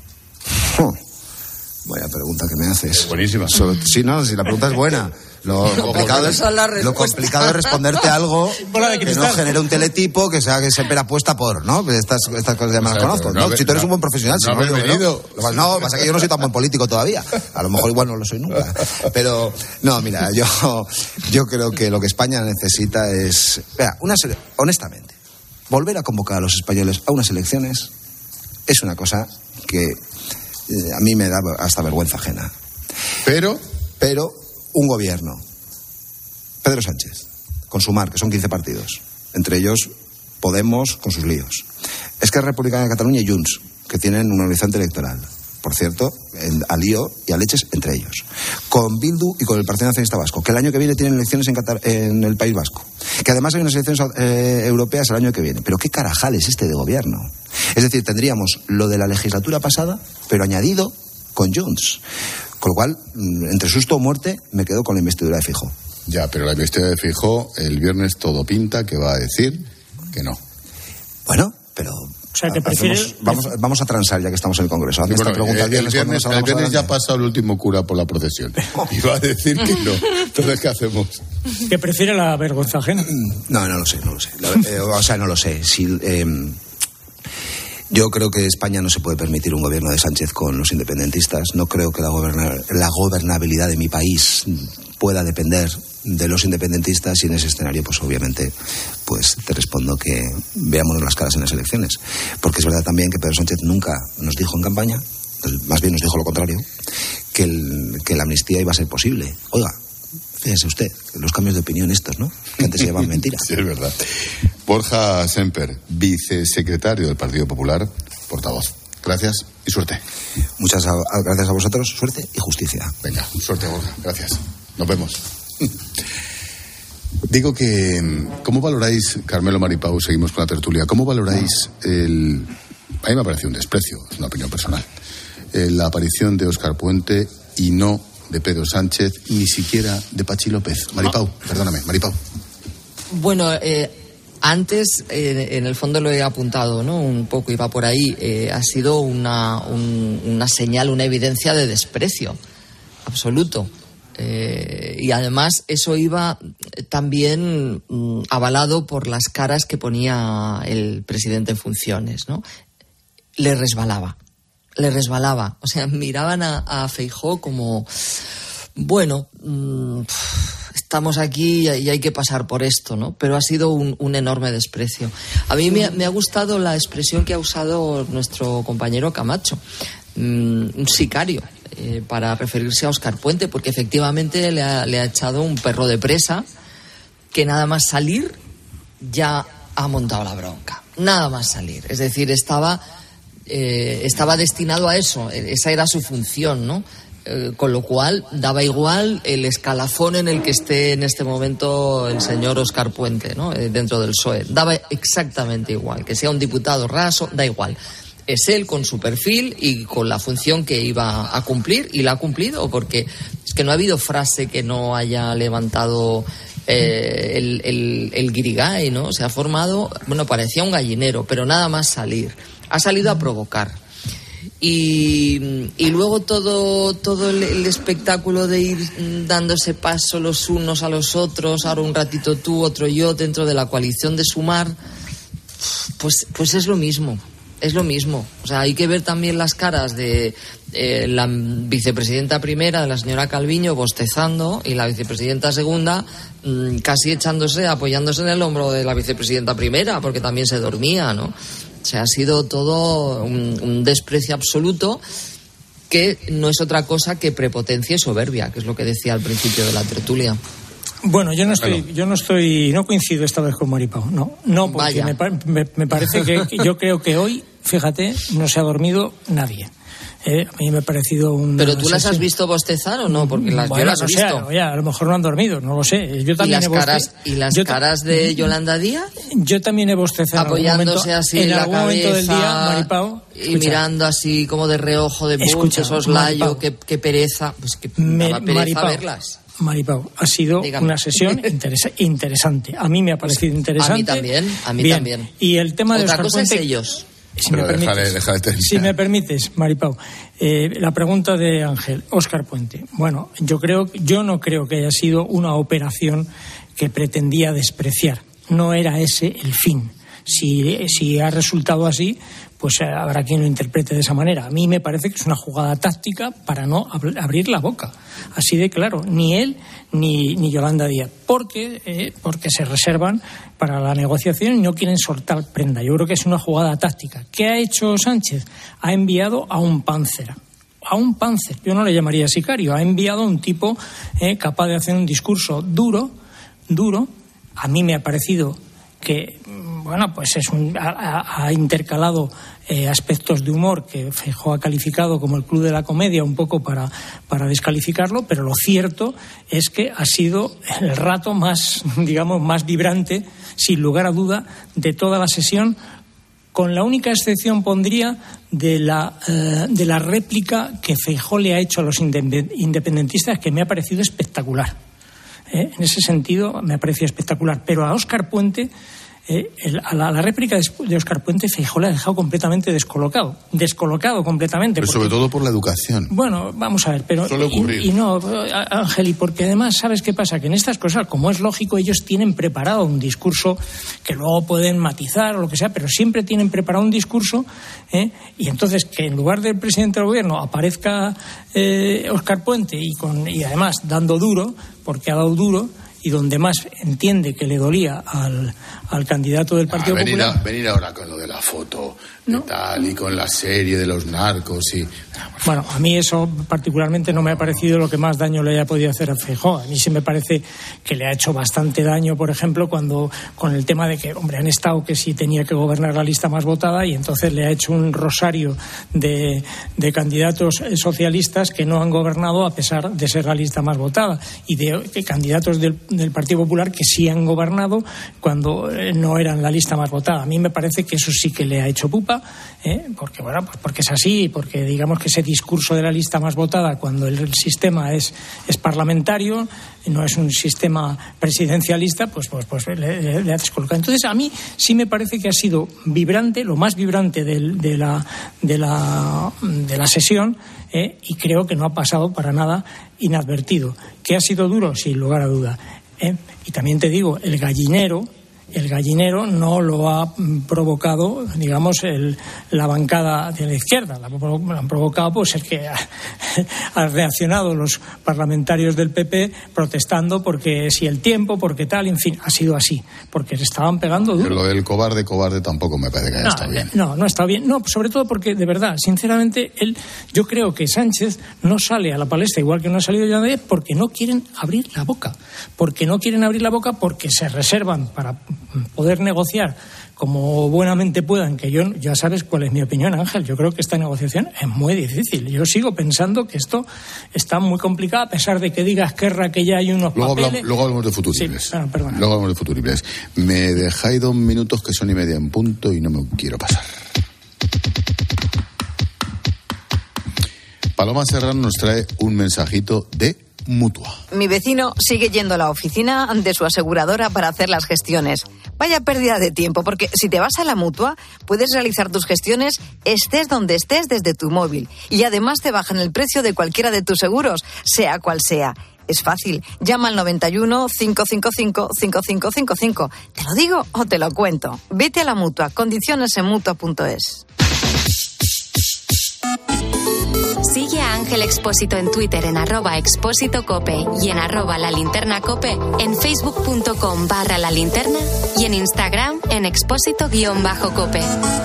[SPEAKER 11] Vaya pregunta que me haces.
[SPEAKER 1] Buenísima.
[SPEAKER 11] Si la pregunta es buena. Lo complicado es responderte algo que no genere un teletipo que sea que siempre apuesta por, ¿no? Estas cosas ya me las conozco, ¿no? Si tú eres un buen profesional, no, pasa que yo no soy tan buen político todavía. A lo mejor igual no lo soy nunca. Pero, no, mira, yo creo que lo que España necesita es, honestamente, volver a convocar a los españoles a unas elecciones es una cosa que a mí me da hasta vergüenza ajena. Pero un gobierno, Pedro Sánchez, con Sumar, que son 15 partidos, entre ellos Podemos con sus líos, Esquerra Republicana de Cataluña y Junts, que tienen un horizonte electoral, por cierto, a lío y a leches entre ellos, con Bildu y con el Partido Nacionalista Vasco, que el año que viene tienen elecciones en el País Vasco, que además hay unas elecciones europeas el año que viene. Pero qué carajal es este de gobierno. Es decir, tendríamos lo de la legislatura pasada, pero añadido con Junts. Con lo cual, entre susto o muerte, me quedo con la investidura de Feijóo.
[SPEAKER 1] Ya, pero la investidura de Feijóo, el viernes todo pinta que va a decir que no.
[SPEAKER 11] Bueno, pero...
[SPEAKER 8] O sea, que prefieres...
[SPEAKER 11] Vamos a transar ya que estamos en el Congreso. Hazme esta pregunta
[SPEAKER 1] el viernes ya ha pasado el último cura por la procesión. Y va a decir que no. Entonces, ¿qué hacemos?
[SPEAKER 8] ¿Que prefiere la vergüenza ajena?
[SPEAKER 11] No lo sé. No lo sé. Yo creo que España no se puede permitir un gobierno de Sánchez con los independentistas. No creo que la gobernabilidad de mi país pueda depender de los independentistas, y en ese escenario, pues obviamente, pues te respondo que veámonos las caras en las elecciones. Porque es verdad también que Pedro Sánchez nunca nos dijo en campaña, más bien nos dijo lo contrario, que la amnistía iba a ser posible. Oiga, fíjese usted, los cambios de opinión estos, ¿no? Que antes se llamaban mentiras.
[SPEAKER 1] Sí, es verdad. Borja Semper, vicesecretario del Partido Popular, portavoz. Gracias y suerte.
[SPEAKER 11] Muchas gracias a vosotros, suerte y justicia.
[SPEAKER 1] Venga, suerte, Borja. Gracias. Nos vemos. Digo que, ¿cómo valoráis, Carmelo, Maripau, seguimos con la tertulia, cómo valoráis a mí me ha parecido un desprecio, es una opinión personal, la aparición de Óscar Puente y no de Pedro Sánchez, ni siquiera de Pachi López? Maripau, perdóname, Maripau.
[SPEAKER 9] Bueno, antes, en el fondo lo he apuntado, ¿no? Un poco iba por ahí. Ha sido una señal, una evidencia de desprecio absoluto. Y además eso iba también avalado por las caras que ponía el presidente en funciones, ¿no? Le resbalaba. O sea, miraban a Feijóo como, bueno, estamos aquí y hay que pasar por esto, ¿no? Pero ha sido un enorme desprecio. A mí me ha gustado la expresión que ha usado nuestro compañero Camacho, un sicario. para referirse a Óscar Puente, porque efectivamente le ha echado un perro de presa que nada más salir ya ha montado la bronca. Nada más salir. Es decir, estaba destinado a eso. Esa era su función, ¿no? Con lo cual daba igual el escalafón en el que esté en este momento el señor Óscar Puente, ¿no? Dentro del PSOE. Daba exactamente igual. Que sea un diputado raso, da igual. Es él con su perfil y con la función que iba a cumplir, y la ha cumplido, porque es que no ha habido frase que no haya levantado el guirigay, ¿no? Se ha formado, bueno, parecía un gallinero, pero nada más salir. Ha salido a provocar. Y luego todo el espectáculo de ir dándose paso los unos a los otros, ahora un ratito tú, otro yo, dentro de la coalición de Sumar, pues es lo mismo. Es lo mismo. O sea, hay que ver también las caras de la vicepresidenta primera, de la señora Calviño, bostezando, y la vicepresidenta segunda casi apoyándose en el hombro de la vicepresidenta primera, porque también se dormía, ¿no? O sea, ha sido todo un desprecio absoluto, que no es otra cosa que prepotencia y soberbia, que es lo que decía al principio de la tertulia.
[SPEAKER 8] Bueno, no coincido esta vez con Maripau, no, porque me parece que yo creo que hoy, fíjate, no se ha dormido nadie. A mí me ha parecido un...
[SPEAKER 9] ¿Pero tú las has visto bostezar o no? Porque yo las he visto.
[SPEAKER 8] A lo mejor no han dormido, no lo sé. Yo también
[SPEAKER 9] ¿Y las caras de Yolanda Díaz?
[SPEAKER 8] Yo también he bostezado
[SPEAKER 9] apoyándose así en la cabeza, momento del día,
[SPEAKER 8] Maripau,
[SPEAKER 9] y mirando así como de reojo, de mucho soslayo, qué pereza. Pues que daba pereza verlas.
[SPEAKER 8] Maripau, ha sido una sesión interesante. A mí me ha parecido interesante.
[SPEAKER 9] A mí también.
[SPEAKER 8] Y el tema de
[SPEAKER 9] Otra
[SPEAKER 8] Óscar
[SPEAKER 9] cosa
[SPEAKER 8] Puente,
[SPEAKER 9] es ellos.
[SPEAKER 8] Si me permites, Maripau, la pregunta de Ángel, Óscar Puente. Bueno, yo no creo que haya sido una operación que pretendía despreciar. No era ese el fin. Si ha resultado así, pues habrá quien lo interprete de esa manera. A mí me parece que es una jugada táctica para no abrir la boca. Así de claro, ni él ni Yolanda Díaz, porque se reservan para la negociación y no quieren soltar prenda. Yo creo que es una jugada táctica. ¿Qué ha hecho Sánchez? Ha enviado a un Panzer. Yo no le llamaría sicario. Ha enviado a un tipo capaz de hacer un discurso duro. A mí me ha parecido que, bueno, pues ha intercalado aspectos de humor que Feijóo ha calificado como el Club de la Comedia, un poco para descalificarlo, pero lo cierto es que ha sido el rato más vibrante, sin lugar a duda, de toda la sesión, con la única excepción, pondría, de la réplica que Feijóo le ha hecho a los independentistas, que me ha parecido espectacular. En ese sentido me ha parecido espectacular. Pero a Óscar Puente, a la réplica de Óscar Puente, Feijóo le ha dejado completamente descolocado completamente.
[SPEAKER 1] Pero sobre todo por la educación.
[SPEAKER 8] Bueno, vamos a ver, pero...
[SPEAKER 1] Suele ocurrir.
[SPEAKER 8] Y no, Ángel, y porque además, ¿sabes qué pasa? Que en estas cosas, como es lógico, ellos tienen preparado un discurso que luego pueden matizar o lo que sea, pero siempre tienen preparado un discurso, y entonces que en lugar del presidente del gobierno aparezca Óscar Puente y además dando duro, porque ha dado duro, y donde más entiende que le dolía al candidato del Partido Popular.
[SPEAKER 1] Venir ahora con lo de la foto, ¿no? Y con la serie de los narcos y...
[SPEAKER 8] Bueno, a mí eso particularmente no me ha parecido lo que más daño le haya podido hacer a Feijóo. A mí sí me parece que le ha hecho bastante daño, por ejemplo, cuando con el tema de que, han estado que sí tenía que gobernar la lista más votada, y entonces le ha hecho un rosario de candidatos socialistas que no han gobernado a pesar de ser la lista más votada, y de candidatos del Partido Popular que sí han gobernado cuando no eran la lista más votada. A mí me parece que eso sí que le ha hecho pupa, porque es así, porque digamos que ese discurso de la lista más votada, cuando el sistema es parlamentario, no es un sistema presidencialista, pues le ha descolocado. Entonces, a mí sí me parece que ha sido vibrante, lo más vibrante de la sesión, y creo que no ha pasado para nada inadvertido. ¿Que ha sido duro? Sin lugar a duda. Y también te digo, el gallinero el gallinero no lo ha provocado, digamos, la bancada de la izquierda. Lo han provocado pues el que han reaccionado los parlamentarios del PP protestando porque si el tiempo, porque tal, en fin, ha sido así, porque se estaban pegando duro.
[SPEAKER 1] Pero lo del cobarde tampoco me parece que haya estado bien.
[SPEAKER 8] No está bien. No, sobre todo porque, de verdad, sinceramente, yo creo que Sánchez no sale a la palestra, igual que no ha salido ya de, porque no quieren abrir la boca. Porque no quieren abrir la boca porque se reservan para poder negociar como buenamente puedan, que yo, ya sabes cuál es mi opinión, Ángel. Yo creo que esta negociación es muy difícil. Yo sigo pensando que esto está muy complicado, a pesar de que diga Esquerra que ya hay unos papeles.
[SPEAKER 1] Luego hablamos de futuribles.
[SPEAKER 8] Sí, perdona.
[SPEAKER 1] Luego hablamos de futuribles. Me dejáis 2 minutos, que son 1:30 en punto, y no me quiero pasar. Paloma Serrano nos trae un mensajito de Mutua.
[SPEAKER 12] Mi vecino sigue yendo a la oficina de su aseguradora para hacer las gestiones. Vaya pérdida de tiempo, porque si te vas a la Mutua, puedes realizar tus gestiones estés donde estés desde tu móvil. Y además te bajan el precio de cualquiera de tus seguros, sea cual sea. Es fácil. Llama al 91 555 5555. ¿Te lo digo o te lo cuento? Vete a la Mutua. Condiciones en Mutua.es.
[SPEAKER 3] Sigue a Ángel Expósito en Twitter en @expósitocope y en @lalinternacope, en facebook.com/lalinterna y en Instagram en expósito_cope.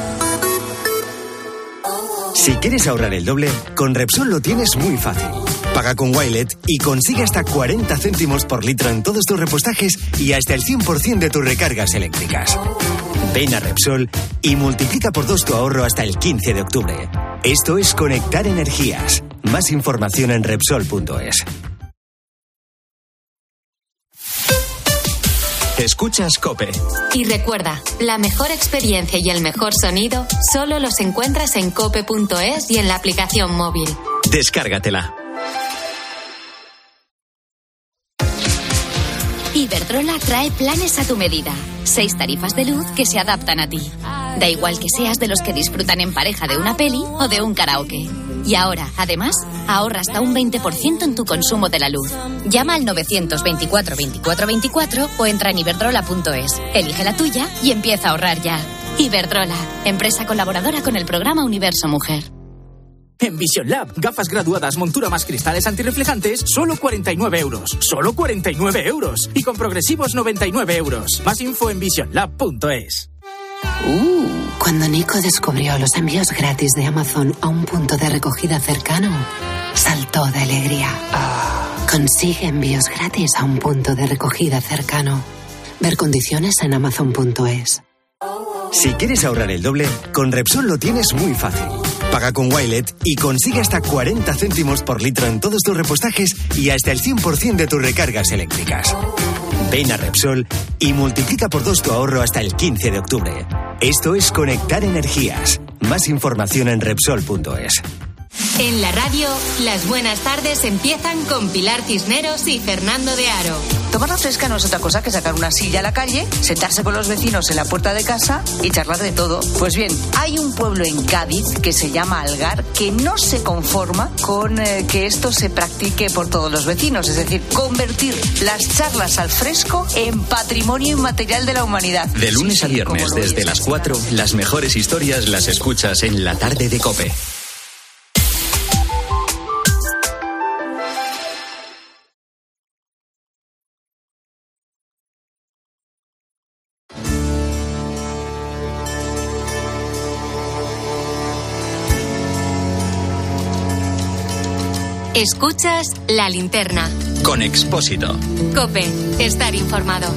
[SPEAKER 13] Si quieres ahorrar el doble, con Repsol lo tienes muy fácil. Paga con Wilet y consigue hasta 40 céntimos por litro en todos tus repostajes y hasta el 100% de tus recargas eléctricas. Ven a Repsol y multiplica por 2 tu ahorro hasta el 15 de octubre. Esto es conectar energías. Más información en Repsol.es.
[SPEAKER 2] Escuchas COPE.
[SPEAKER 3] Y recuerda, la mejor experiencia y el mejor sonido solo los encuentras en cope.es y en la aplicación móvil.
[SPEAKER 2] Descárgatela.
[SPEAKER 14] Iberdrola trae planes a tu medida. 6 tarifas de luz que se adaptan a ti. Da igual que seas de los que disfrutan en pareja de una peli o de un karaoke. Y ahora, además, ahorra hasta un 20% en tu consumo de la luz. Llama al 924 24 24 o entra en iberdrola.es. Elige la tuya y empieza a ahorrar ya. Iberdrola, empresa colaboradora con el programa Universo Mujer.
[SPEAKER 15] En Vision Lab, gafas graduadas, montura más cristales antirreflejantes, solo 49 euros. ¡Solo 49 euros! Y con progresivos 99 euros. Más info en visionlab.es.
[SPEAKER 16] Cuando Nico descubrió los envíos gratis de Amazon a un punto de recogida cercano, saltó de alegría. Consigue envíos gratis a un punto de recogida cercano. Ver condiciones en amazon.es.
[SPEAKER 13] Si quieres ahorrar el doble, con Repsol lo tienes muy fácil. Paga con Wilet y consigue hasta 40 céntimos por litro en todos tus repostajes y hasta el 100% de tus recargas eléctricas. Ven a Repsol y multiplica por 2 tu ahorro hasta el 15 de octubre. Esto es conectar energías. Más información en Repsol.es.
[SPEAKER 3] En la radio, las buenas tardes empiezan con Pilar Cisneros y Fernando de Aro.
[SPEAKER 17] Tomar la fresca no es otra cosa que sacar una silla a la calle, sentarse con los vecinos en la puerta de casa y charlar de todo. Pues bien, hay un pueblo en Cádiz que se llama Algar que no se conforma con que esto se practique por todos los vecinos, es decir, convertir las charlas al fresco en patrimonio inmaterial de la humanidad.
[SPEAKER 2] De lunes a viernes, desde las 4, las mejores historias las escuchas en La Tarde de COPE.
[SPEAKER 3] Escuchas La Linterna.
[SPEAKER 2] Con Expósito.
[SPEAKER 3] COPE. Estar informado.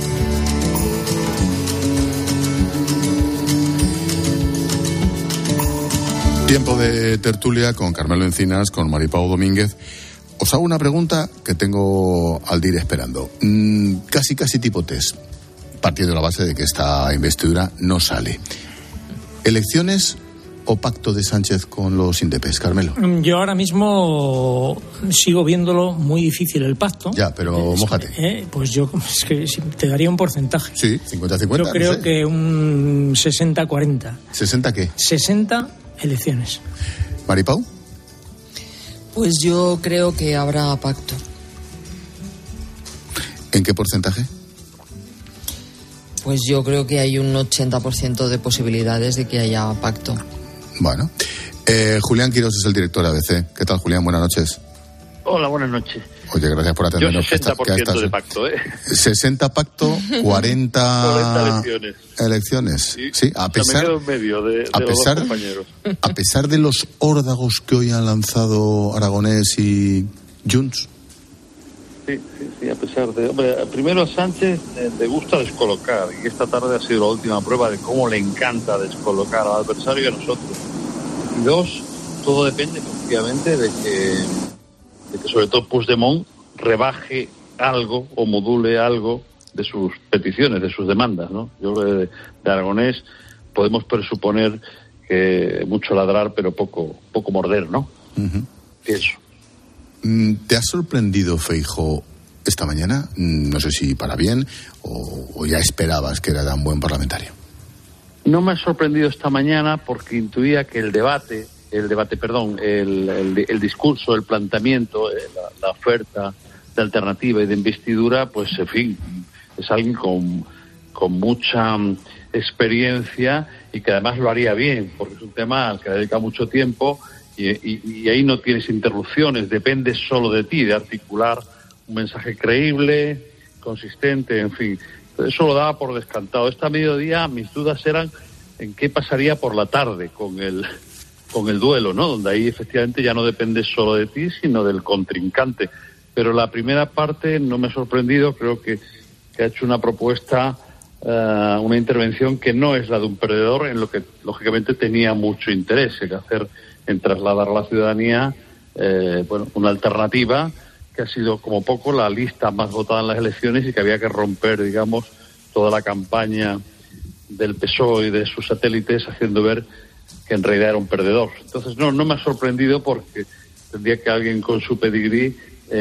[SPEAKER 1] Tiempo de tertulia con Carmelo Encinas, con Maripau Domínguez. Os hago una pregunta que tengo al dir esperando. Casi tipo test, partiendo de la base de que esta investidura no sale. ¿Elecciones o pacto de Sánchez con los indepes, Carmelo?
[SPEAKER 8] Yo ahora mismo sigo viéndolo muy difícil el pacto.
[SPEAKER 1] Ya, pero mójate.
[SPEAKER 8] Pues yo es que te daría un porcentaje.
[SPEAKER 1] Sí, 50-50.
[SPEAKER 8] Yo creo no sé. Que un 60-40.
[SPEAKER 1] ¿60 qué?
[SPEAKER 8] 60 elecciones.
[SPEAKER 1] ¿Maripau?
[SPEAKER 9] Pues yo creo que habrá pacto.
[SPEAKER 1] ¿En qué porcentaje?
[SPEAKER 9] Pues yo creo que hay un 80% de posibilidades de que haya pacto.
[SPEAKER 1] Bueno. Julián Quirós es el director de ABC. ¿Qué tal, Julián? Buenas noches.
[SPEAKER 18] Hola, buenas noches.
[SPEAKER 1] Oye, gracias por atendernos.
[SPEAKER 18] Yo 60% de pacto,
[SPEAKER 1] 60 pacto, 40 elecciones. Sí, a pesar,
[SPEAKER 18] me quedo en medio de los dos compañeros.
[SPEAKER 1] A pesar de los órdagos que hoy han lanzado Aragonés y Junts.
[SPEAKER 18] Sí, a pesar de... Hombre, primero a Sánchez le gusta descolocar, y esta tarde ha sido la última prueba de cómo le encanta descolocar al adversario y a nosotros. Y dos, todo depende, efectivamente, de que sobre todo Puigdemont rebaje algo o module algo de sus peticiones, de sus demandas, ¿no? Yo creo que de Aragonés podemos presuponer que mucho ladrar, pero poco morder, ¿no?
[SPEAKER 1] Uh-huh.
[SPEAKER 18] Eso.
[SPEAKER 1] ¿Te ha sorprendido Feijóo esta mañana? No sé si para bien o ya esperabas que era tan buen parlamentario.
[SPEAKER 18] No me ha sorprendido esta mañana porque intuía que el discurso, el planteamiento, la oferta de alternativa y de investidura, pues en fin, es alguien con mucha experiencia y que además lo haría bien, porque es un tema al que dedica mucho tiempo y ahí no tienes interrupciones, depende solo de ti, de articular un mensaje creíble, consistente, en fin. Eso lo daba por descantado. Esta mediodía mis dudas eran en qué pasaría por la tarde con el duelo, ¿no? Donde ahí efectivamente ya no depende solo de ti, sino del contrincante. Pero la primera parte no me ha sorprendido, creo que ha hecho una propuesta, una intervención que no es la de un perdedor, en lo que lógicamente tenía mucho interés, en trasladar a la ciudadanía una alternativa que ha sido como poco la lista más votada en las elecciones y que había que romper, digamos, toda la campaña del PSOE y de sus satélites haciendo ver que en realidad era un perdedor. Entonces no me ha sorprendido porque tendría que alguien con su pedigrí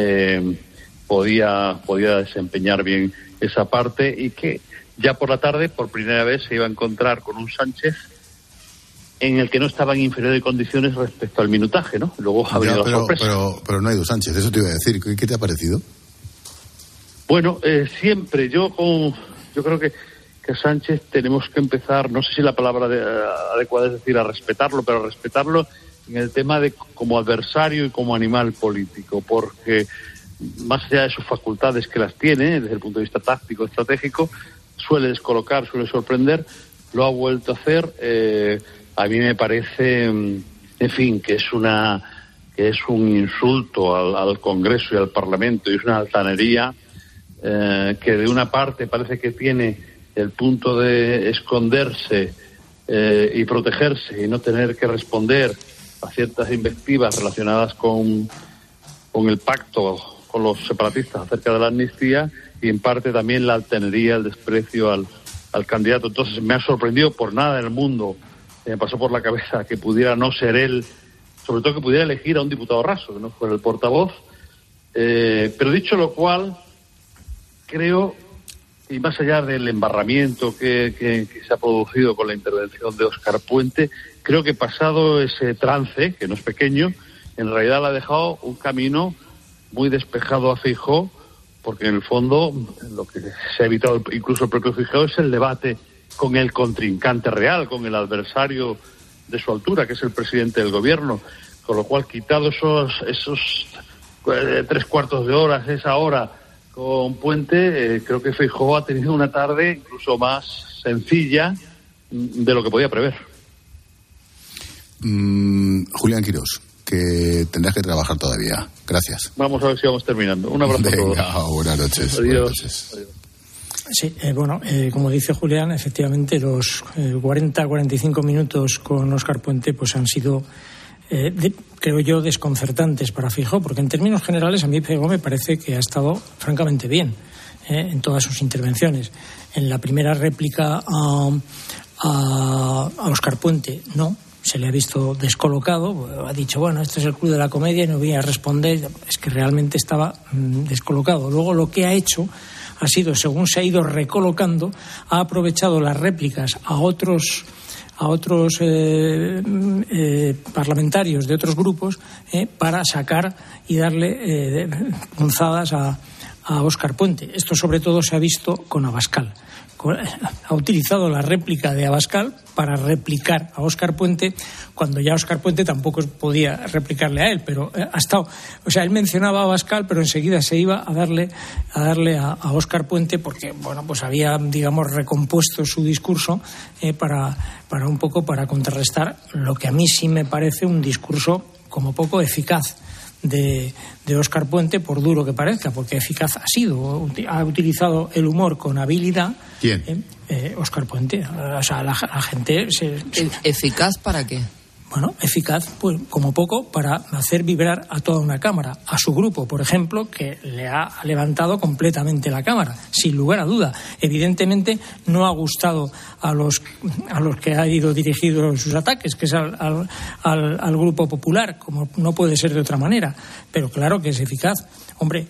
[SPEAKER 18] podía desempeñar bien esa parte y que ya por la tarde por primera vez se iba a encontrar con un Sánchez en el que no estaba en inferiores condiciones respecto al minutaje, ¿no? Luego ha venido la sorpresa.
[SPEAKER 1] Pero no ha ido Sánchez, eso te iba a decir. ¿Qué te ha parecido?
[SPEAKER 18] Bueno, siempre yo creo que Sánchez tenemos que empezar, no sé si la palabra adecuada es decir a respetarlo, pero a respetarlo en el tema de como adversario y como animal político, porque más allá de sus facultades que las tiene desde el punto de vista táctico, estratégico, suele descolocar, suele sorprender, lo ha vuelto a hacer. A mí me parece, en fin, que es un insulto al Congreso y al Parlamento, y es una altanería que de una parte parece que tiene el punto de esconderse y protegerse y no tener que responder a ciertas invectivas relacionadas con el pacto con los separatistas acerca de la amnistía, y en parte también la altanería, el desprecio al candidato. Entonces me ha sorprendido, por nada en el mundo me pasó por la cabeza que pudiera no ser él, sobre todo que pudiera elegir a un diputado raso, que no fuera el portavoz. Pero dicho lo cual, creo, y más allá del embarramiento que se ha producido con la intervención de Óscar Puente, creo que pasado ese trance, que no es pequeño, en realidad le ha dejado un camino muy despejado a Feijóo, porque en el fondo lo que se ha evitado incluso el propio Feijóo es el debate con el contrincante real, con el adversario de su altura, que es el presidente del gobierno, con lo cual, quitado esos 3/4 de hora, esa hora con Puente, creo que Feijóo ha tenido una tarde incluso más sencilla de lo que podía prever.
[SPEAKER 1] Julián Quirós, que tendrás que trabajar todavía. Gracias.
[SPEAKER 18] Vamos a ver si vamos terminando. Un abrazo a todos.
[SPEAKER 1] Buenas noches.
[SPEAKER 18] Adiós.
[SPEAKER 1] Buenas noches.
[SPEAKER 18] Adiós.
[SPEAKER 8] Sí, como dice Julián, efectivamente los 40-45 minutos con Óscar Puente pues han sido, creo yo, desconcertantes para Feijóo, porque en términos generales a mí Feijóo me parece que ha estado francamente bien en todas sus intervenciones. En la primera réplica a Óscar Puente no, se le ha visto descolocado, ha dicho, bueno, este es el club de la comedia y no voy a responder, es que realmente estaba descolocado. Luego lo que ha hecho ha sido, según se ha ido recolocando, ha aprovechado las réplicas a otros parlamentarios de otros grupos para sacar y darle punzadas a a Óscar Puente. Esto sobre todo se ha visto con Abascal. Ha utilizado la réplica de Abascal para replicar a Óscar Puente, cuando ya Óscar Puente tampoco podía replicarle a él, pero ha estado, o sea, él mencionaba a Abascal, pero enseguida se iba a darle a Óscar Puente, porque bueno, pues había, digamos, recompuesto su discurso para un poco para contrarrestar lo que a mí sí me parece un discurso como poco eficaz de Óscar Puente, por duro que parezca, porque eficaz ha utilizado el humor con habilidad.
[SPEAKER 1] ¿Quién?
[SPEAKER 8] Óscar Puente. O sea, la gente
[SPEAKER 9] ¿Eficaz para qué?
[SPEAKER 8] Bueno, eficaz, pues como poco, para hacer vibrar a toda una Cámara. A su grupo, por ejemplo, que le ha levantado completamente la Cámara, sin lugar a duda. Evidentemente no ha gustado a los que ha ido dirigidos sus ataques, que es al Grupo Popular, como no puede ser de otra manera. Pero claro que es eficaz. Hombre,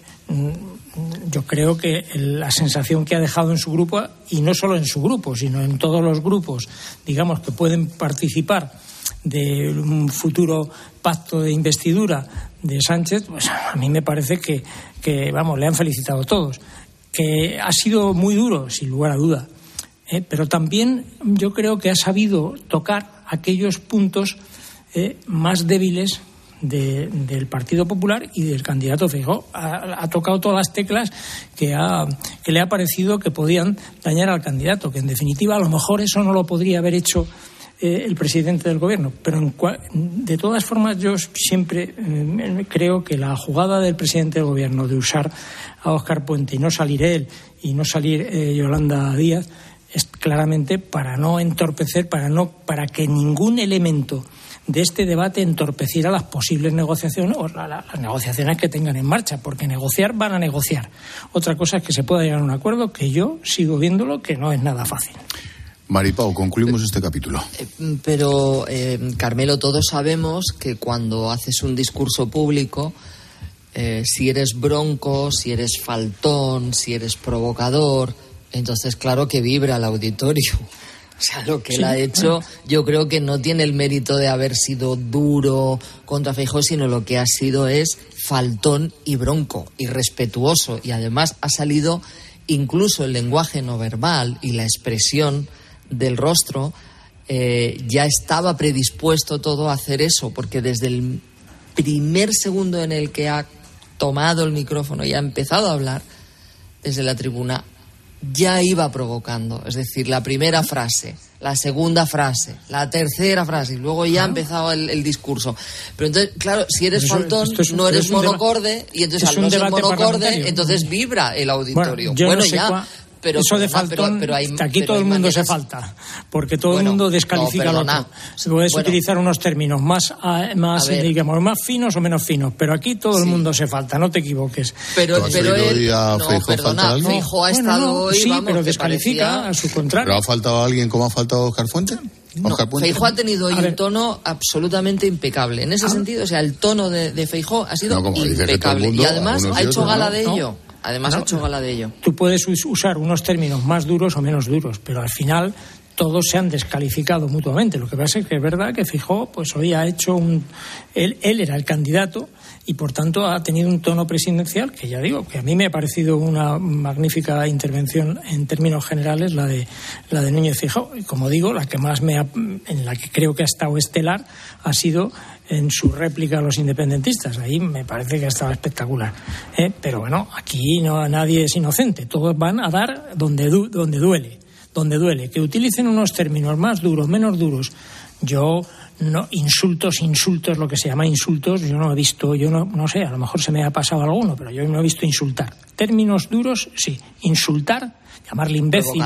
[SPEAKER 8] yo creo que la sensación que ha dejado en su grupo, y no solo en su grupo, sino en todos los grupos, digamos, que pueden participar de un futuro pacto de investidura de Sánchez, pues a mí me parece que vamos, le han felicitado todos. Que ha sido muy duro, sin lugar a duda, pero también yo creo que ha sabido tocar aquellos puntos más débiles del Partido Popular y del candidato Feijóo. Ha tocado todas las teclas que le ha parecido que podían dañar al candidato, que en definitiva a lo mejor eso no lo podría haber hecho el presidente del gobierno, pero de todas formas yo siempre creo que la jugada del presidente del gobierno de usar a Óscar Puente y no salir él y no salir Yolanda Díaz es claramente para no entorpecer, para que ningún elemento de este debate entorpeciera las posibles negociaciones o las negociaciones que tengan en marcha, porque negociar van a negociar. Otra cosa es que se pueda llegar a un acuerdo, que yo sigo viéndolo que no es nada fácil.
[SPEAKER 1] Maripau, concluimos este capítulo.
[SPEAKER 9] Pero, Carmelo, todos sabemos que cuando haces un discurso público, si eres bronco, si eres faltón, si eres provocador, entonces claro que vibra el auditorio. O sea, lo que él ha hecho, yo creo que no tiene el mérito de haber sido duro contra Feijóo, sino lo que ha sido es faltón y bronco, irrespetuoso. Y además ha salido incluso el lenguaje no verbal y la expresión del rostro, ya estaba predispuesto todo a hacer eso, porque desde el primer segundo en el que ha tomado el micrófono y ha empezado a hablar desde la tribuna, ya iba provocando. Es decir, la primera frase, la segunda frase, la tercera frase, y luego ya ha empezado el discurso. Pero entonces, claro, si eres faltón, no eres monocorde, y entonces al no ser monocorde, entonces vibra el auditorio.
[SPEAKER 8] Bueno, ya... Pero, eso de faltón, pero aquí todo el mundo se falta, porque todo el mundo descalifica al otro. Puedes utilizar unos términos más digamos, más finos o menos finos, pero aquí todo el mundo se falta, no te equivoques.
[SPEAKER 9] Pero él, Feijóo ha estado hoy,
[SPEAKER 8] sí, pero descalifica a su contrario.
[SPEAKER 1] ¿Pero ha faltado alguien como ha faltado Óscar Puente?
[SPEAKER 9] No, Feijóo ha tenido hoy un tono absolutamente impecable. En ese sentido, o sea, el tono de Feijóo ha sido impecable. Y además ha hecho gala de ello. Además ha hecho gala de ello.
[SPEAKER 8] Tú puedes usar unos términos más duros o menos duros, pero al final todos se han descalificado mutuamente. Lo que pasa es que es verdad que Feijóo pues hoy ha hecho él era el candidato y por tanto ha tenido un tono presidencial que ya digo que a mí me ha parecido una magnífica intervención en términos generales la de Núñez Feijóo. Y como digo, la que más en la que creo que ha estado estelar ha sido en su réplica a los independentistas. Ahí me parece que ha estado espectacular. Pero bueno, aquí nadie es inocente. Todos van a dar donde duele. Que utilicen unos términos más duros, menos duros. Yo no, insultos, lo que se llama insultos, yo no he visto, no sé, a lo mejor se me ha pasado alguno, pero yo no he visto insultar. Términos duros, sí. Insultar, llamarle imbécil,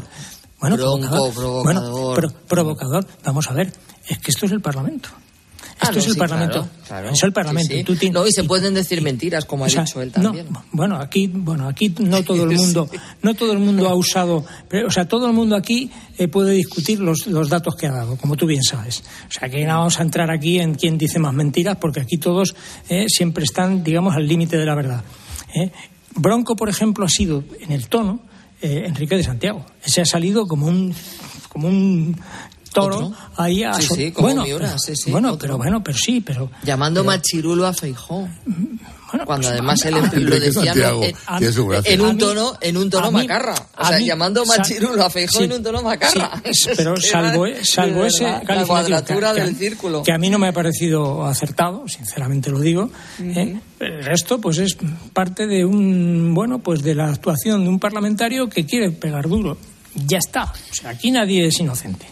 [SPEAKER 8] provocador. Vamos a ver, es que esto es el Parlamento. Esto es el Parlamento. Claro. Es el Parlamento.
[SPEAKER 9] Sí. Y se pueden decir mentiras, como ha dicho él también.
[SPEAKER 8] Aquí no todo el mundo, no todo el mundo ha usado, o sea, todo el mundo aquí puede discutir los datos que ha dado, como tú bien sabes. O sea, que no vamos a entrar aquí en quién dice más mentiras, porque aquí todos siempre están, digamos, al límite de la verdad. Bronco, por ejemplo, ha sido en el tono Enrique de Santiago. Ese ha salido como un toro ahí a
[SPEAKER 9] como Miura,
[SPEAKER 8] pero sí, pero
[SPEAKER 9] llamando machirulo a Feijóo. Cuando
[SPEAKER 8] pues,
[SPEAKER 9] además lo decían en un tono macarra. O sea, llamando machirulo a Feijóo en un tono macarra.
[SPEAKER 8] Sí, pero salvo ese
[SPEAKER 9] la cuadratura del círculo.
[SPEAKER 8] Que a mí no me ha parecido acertado, sinceramente lo digo. El resto, pues es parte de de la actuación de un parlamentario que quiere pegar duro. Ya está. O sea, aquí nadie es inocente.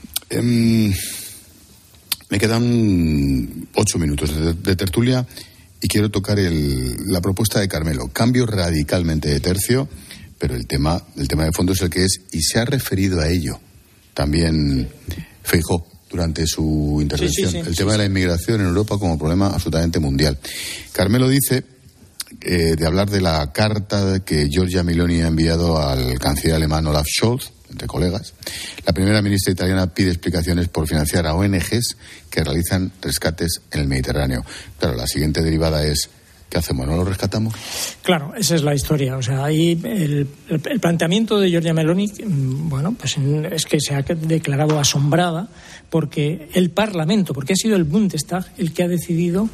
[SPEAKER 1] Me quedan 8 minutos de tertulia y quiero tocar la propuesta de Carmelo. Cambio radicalmente de tercio, pero el tema de fondo es el que es, y se ha referido a ello también Feijóo durante su intervención. El tema de la inmigración en Europa como problema absolutamente mundial. Carmelo dice de hablar de la carta que Giorgia Meloni ha enviado al canciller alemán Olaf Scholz, entre colegas. La primera ministra italiana pide explicaciones por financiar a ONGs que realizan rescates en el Mediterráneo. Claro, la siguiente derivada es, ¿qué hacemos? ¿No lo rescatamos?
[SPEAKER 8] Claro, esa es la historia. O sea, ahí el planteamiento de Giorgia Meloni, pues es que se ha declarado asombrada porque el Parlamento, porque ha sido el Bundestag el que ha decidido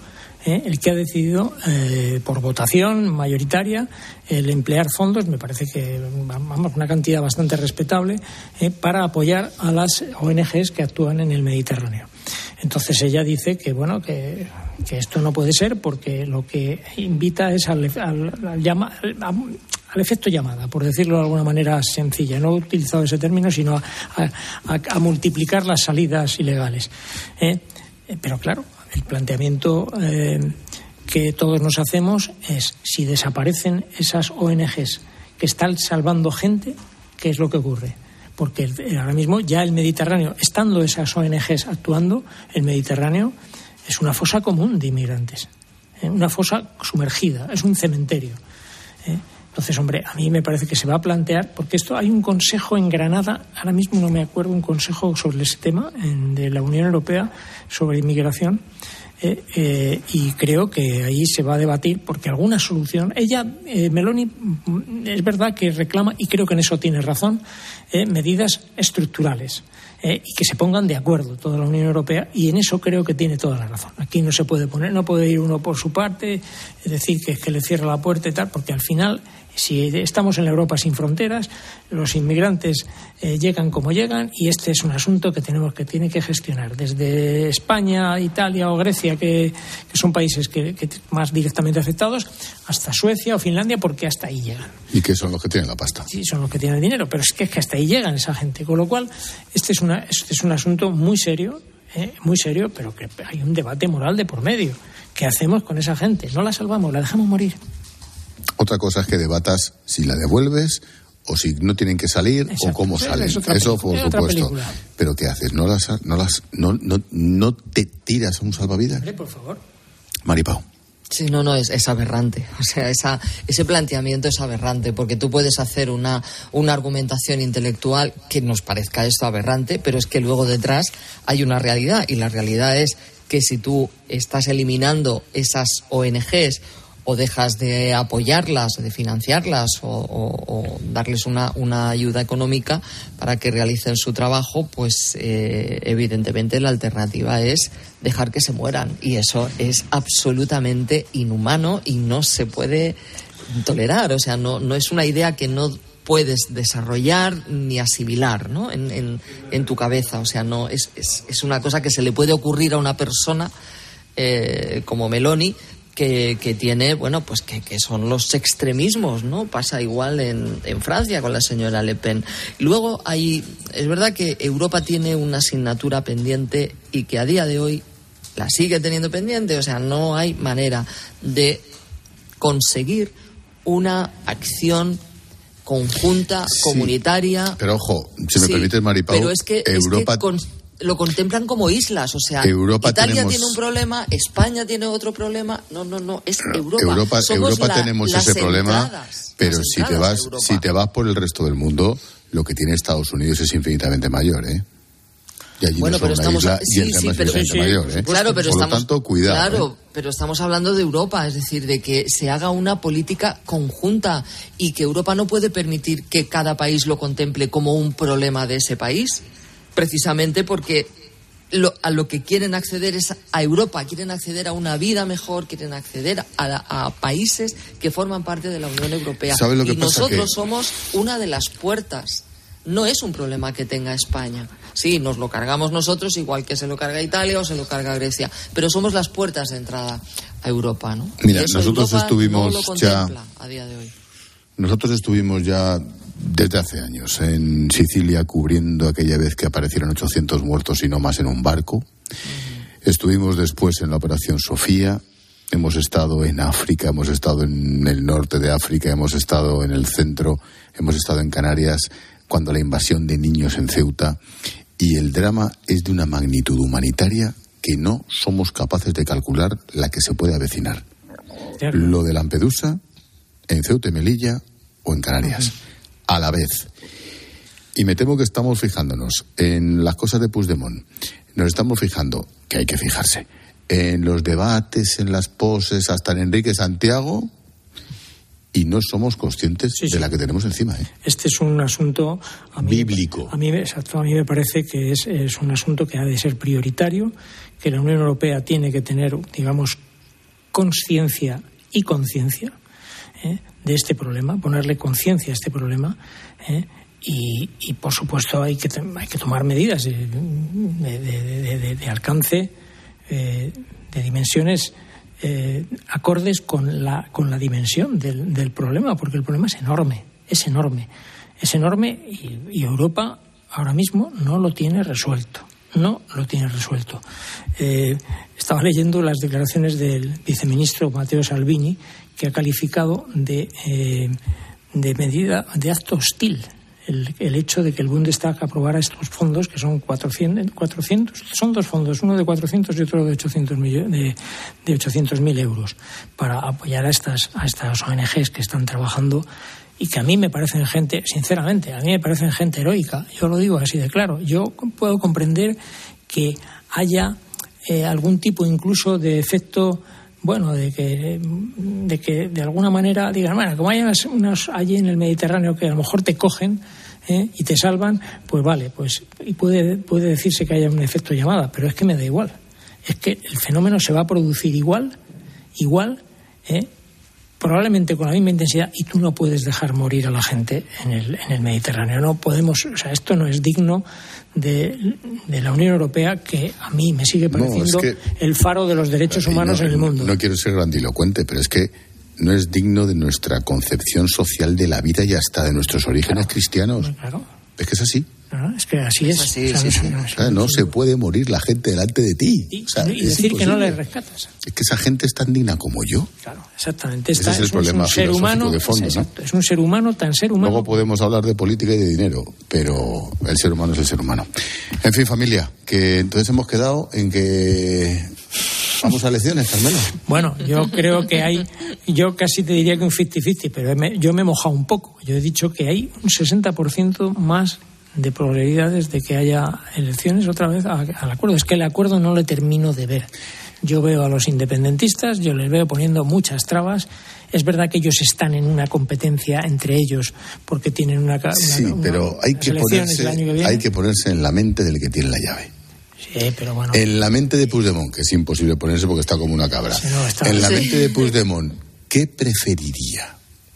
[SPEAKER 8] por votación mayoritaria el emplear fondos, me parece que una cantidad bastante respetable, para apoyar a las ONGs que actúan en el Mediterráneo. Entonces ella dice que esto no puede ser porque lo que invita es al efecto llamada, por decirlo de alguna manera sencilla. No he utilizado ese término, sino a multiplicar las salidas ilegales. Pero claro, el planteamiento que todos nos hacemos es, si desaparecen esas ONGs que están salvando gente, ¿qué es lo que ocurre? Porque ahora mismo ya el Mediterráneo, estando esas ONGs actuando, el Mediterráneo es una fosa común de inmigrantes, una fosa sumergida, es un cementerio. Entonces, hombre, a mí me parece que se va a plantear, porque hay un consejo en Granada, ahora mismo no me acuerdo, un consejo sobre ese tema de la Unión Europea sobre inmigración, y creo que ahí se va a debatir, porque alguna solución, Meloni, es verdad que reclama, y creo que en eso tiene razón, medidas estructurales. Y que se pongan de acuerdo toda la Unión Europea, y en eso creo que tiene toda la razón. Aquí no puede ir uno por su parte, es decir, que le cierra la puerta y tal, porque al final, si estamos en la Europa sin fronteras, los inmigrantes llegan como llegan, y este es un asunto que tiene que gestionar desde España, Italia o Grecia, que son países que más directamente afectados, hasta Suecia o Finlandia, porque hasta ahí llegan.
[SPEAKER 1] Y que son los que tienen la pasta.
[SPEAKER 8] Sí, son los que tienen el dinero, pero es que hasta ahí llegan esa gente, con lo cual este es un asunto muy serio, pero que hay un debate moral de por medio. ¿Qué hacemos con esa gente? ¿No la salvamos? ¿La dejamos morir?
[SPEAKER 1] Otra cosa es que debates si la devuelves o si no tienen que salir. Exacto. O cómo salen. Eso por supuesto. Pero ¿qué haces? ¿No te tiras a un salvavidas?
[SPEAKER 8] Hombre, por favor.
[SPEAKER 1] Maripau.
[SPEAKER 9] Sí, es aberrante. O sea, ese planteamiento es aberrante, porque tú puedes hacer una argumentación intelectual que nos parezca esto aberrante, pero es que luego detrás hay una realidad, y la realidad es que si tú estás eliminando esas ONGs o dejas de apoyarlas, de financiarlas o darles una ayuda económica para que realicen su trabajo, pues evidentemente la alternativa es dejar que se mueran, y eso es absolutamente inhumano y no se puede tolerar. O sea, no es una idea que no puedes desarrollar ni asimilar, ¿no? en tu cabeza. O sea, no es una cosa que se le puede ocurrir a una persona como Meloni, que tiene, pues que son los extremismos, ¿no? Pasa igual en Francia con la señora Le Pen. Luego es verdad que Europa tiene una asignatura pendiente y que a día de hoy la sigue teniendo pendiente. O sea, no hay manera de conseguir una acción conjunta, comunitaria.
[SPEAKER 1] Pero ojo, si me permites, Maripau,
[SPEAKER 9] pero es que lo contemplan como islas, o sea, Italia tiene un problema, España tiene otro problema, no, es Europa.
[SPEAKER 1] Europa tenemos ese problema, pero si te vas por el resto del mundo, lo que tiene Estados Unidos es infinitamente mayor, Y allí no son una isla y el tema es infinitamente mayor,
[SPEAKER 9] Claro, pero
[SPEAKER 1] por lo tanto, cuidado.
[SPEAKER 9] Claro, pero estamos hablando de Europa, es decir, de que se haga una política conjunta, y que Europa no puede permitir que cada país lo contemple como un problema de ese país, precisamente porque a lo que quieren acceder es a Europa, quieren acceder a una vida mejor, quieren acceder a países que forman parte de la Unión Europea.
[SPEAKER 1] ¿Sabe lo que
[SPEAKER 9] y
[SPEAKER 1] pasa?
[SPEAKER 9] nosotros somos una de las puertas. No es un problema que tenga España. Sí, nos lo cargamos nosotros, igual que se lo carga Italia o se lo carga Grecia, pero somos las puertas de entrada a Europa, ¿no?
[SPEAKER 1] Mira,
[SPEAKER 9] y eso
[SPEAKER 1] nosotros
[SPEAKER 9] Europa
[SPEAKER 1] estuvimos
[SPEAKER 9] no lo contempla a día de hoy.
[SPEAKER 1] Nosotros estuvimos ya desde hace años en Sicilia cubriendo aquella vez que aparecieron 800 muertos y no más en un barco. Estuvimos después en la Operación Sofía. Hemos estado en África, hemos estado en el norte de África, hemos estado en el centro, hemos estado en Canarias, cuando la invasión de niños en Ceuta. Y el drama es de una magnitud humanitaria que no somos capaces de calcular la que se puede avecinar. Lo de Lampedusa, en Ceuta y Melilla o en Canarias, a la vez. Y me temo que estamos fijándonos en las cosas de Puigdemont. Nos estamos fijando, que hay que fijarse, en los debates, en las poses, hasta en Enrique Santiago, y no somos conscientes de la que tenemos encima.
[SPEAKER 8] Este es un asunto
[SPEAKER 1] bíblico.
[SPEAKER 8] A mí me parece que es un asunto que ha de ser prioritario, que la Unión Europea tiene que tener, digamos, consciencia y conciencia de este problema, ponerle conciencia a este problema, y por supuesto hay que tomar medidas de alcance, de dimensiones acordes con la dimensión del problema, porque el problema es enorme y Europa ahora mismo no lo tiene resuelto. Estaba leyendo las declaraciones del viceministro Matteo Salvini, que ha calificado de medida, de acto hostil el hecho de que el Bundestag aprobara estos fondos, que son 400, son dos fondos, uno de 400 y otro de 800.000 euros, para apoyar a estas ONGs que están trabajando y que a mí me parecen gente, sinceramente, gente heroica. Yo lo digo así de claro. Yo puedo comprender que haya algún tipo incluso de efecto, bueno, de que de alguna manera digan, bueno, como hay unos allí en el Mediterráneo que a lo mejor te cogen y te salvan, pues vale, pues y puede decirse que haya un efecto llamada, pero es que me da igual. Es que el fenómeno se va a producir igual, probablemente con la misma intensidad, y tú no puedes dejar morir a la gente en el Mediterráneo. No podemos, o sea, esto no es digno de la Unión Europea, que a mí me sigue pareciendo el faro de los derechos humanos en el mundo.
[SPEAKER 1] No quiero ser grandilocuente, pero es que no es digno de nuestra concepción social de la vida y hasta de nuestros orígenes cristianos.
[SPEAKER 8] Claro.
[SPEAKER 1] Es que es así.
[SPEAKER 8] No, es que así es.
[SPEAKER 1] No se puede morir la gente delante de ti.
[SPEAKER 8] Y decir que no le rescatas.
[SPEAKER 1] Es que esa gente es tan digna como yo.
[SPEAKER 8] Claro, exactamente.
[SPEAKER 1] Ese es el problema filosófico de fondo,
[SPEAKER 8] exacto, ¿no? Es un ser humano, tan ser humano.
[SPEAKER 1] Luego podemos hablar de política y de dinero, pero el ser humano es el ser humano. En fin, familia, que entonces hemos quedado en que vamos a elecciones, Carmelo.
[SPEAKER 8] Bueno, yo creo que yo casi te diría que un 50-50, pero yo me he mojado un poco. Yo he dicho que hay un 60% más de probabilidades de que haya elecciones otra vez al acuerdo. Es que el acuerdo no le termino de ver. Yo veo a los independentistas, yo les veo poniendo muchas trabas. Es verdad que ellos están en una competencia entre ellos porque tienen
[SPEAKER 1] pero hay que ponerse en la mente del que tiene la llave.
[SPEAKER 8] Sí, pero bueno.
[SPEAKER 1] En la mente de Puigdemont, que es imposible ponerse porque está como una cabra.
[SPEAKER 8] Sí,
[SPEAKER 1] en la mente de Puigdemont, ¿qué preferiría?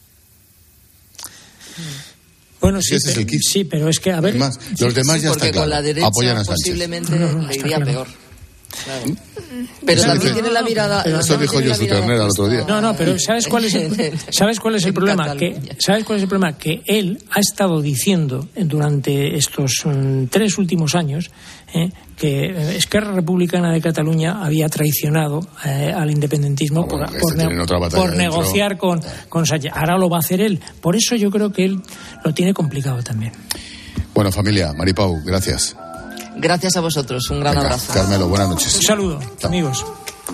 [SPEAKER 8] Bueno, sí, pero es que, a ver...
[SPEAKER 1] Además, los demás ya
[SPEAKER 9] está claro. Porque con la derecha
[SPEAKER 1] apoyan a Sánchez.
[SPEAKER 9] Posiblemente le iría peor. Claro. Pero también tiene la mirada...
[SPEAKER 1] Eso dijo yo su ternera el otro día.
[SPEAKER 8] No, pero ¿sabes cuál es el problema? Que él ha estado diciendo durante estos 3 últimos años que Esquerra Republicana de Cataluña había traicionado al independentismo por negociar con Sánchez. Ahora lo va a hacer él. Por eso yo creo que él lo tiene complicado también.
[SPEAKER 1] Bueno, familia, Maripau, gracias.
[SPEAKER 9] Gracias a vosotros, un gran abrazo.
[SPEAKER 1] Carmelo, buenas noches.
[SPEAKER 8] Un saludo, amigos.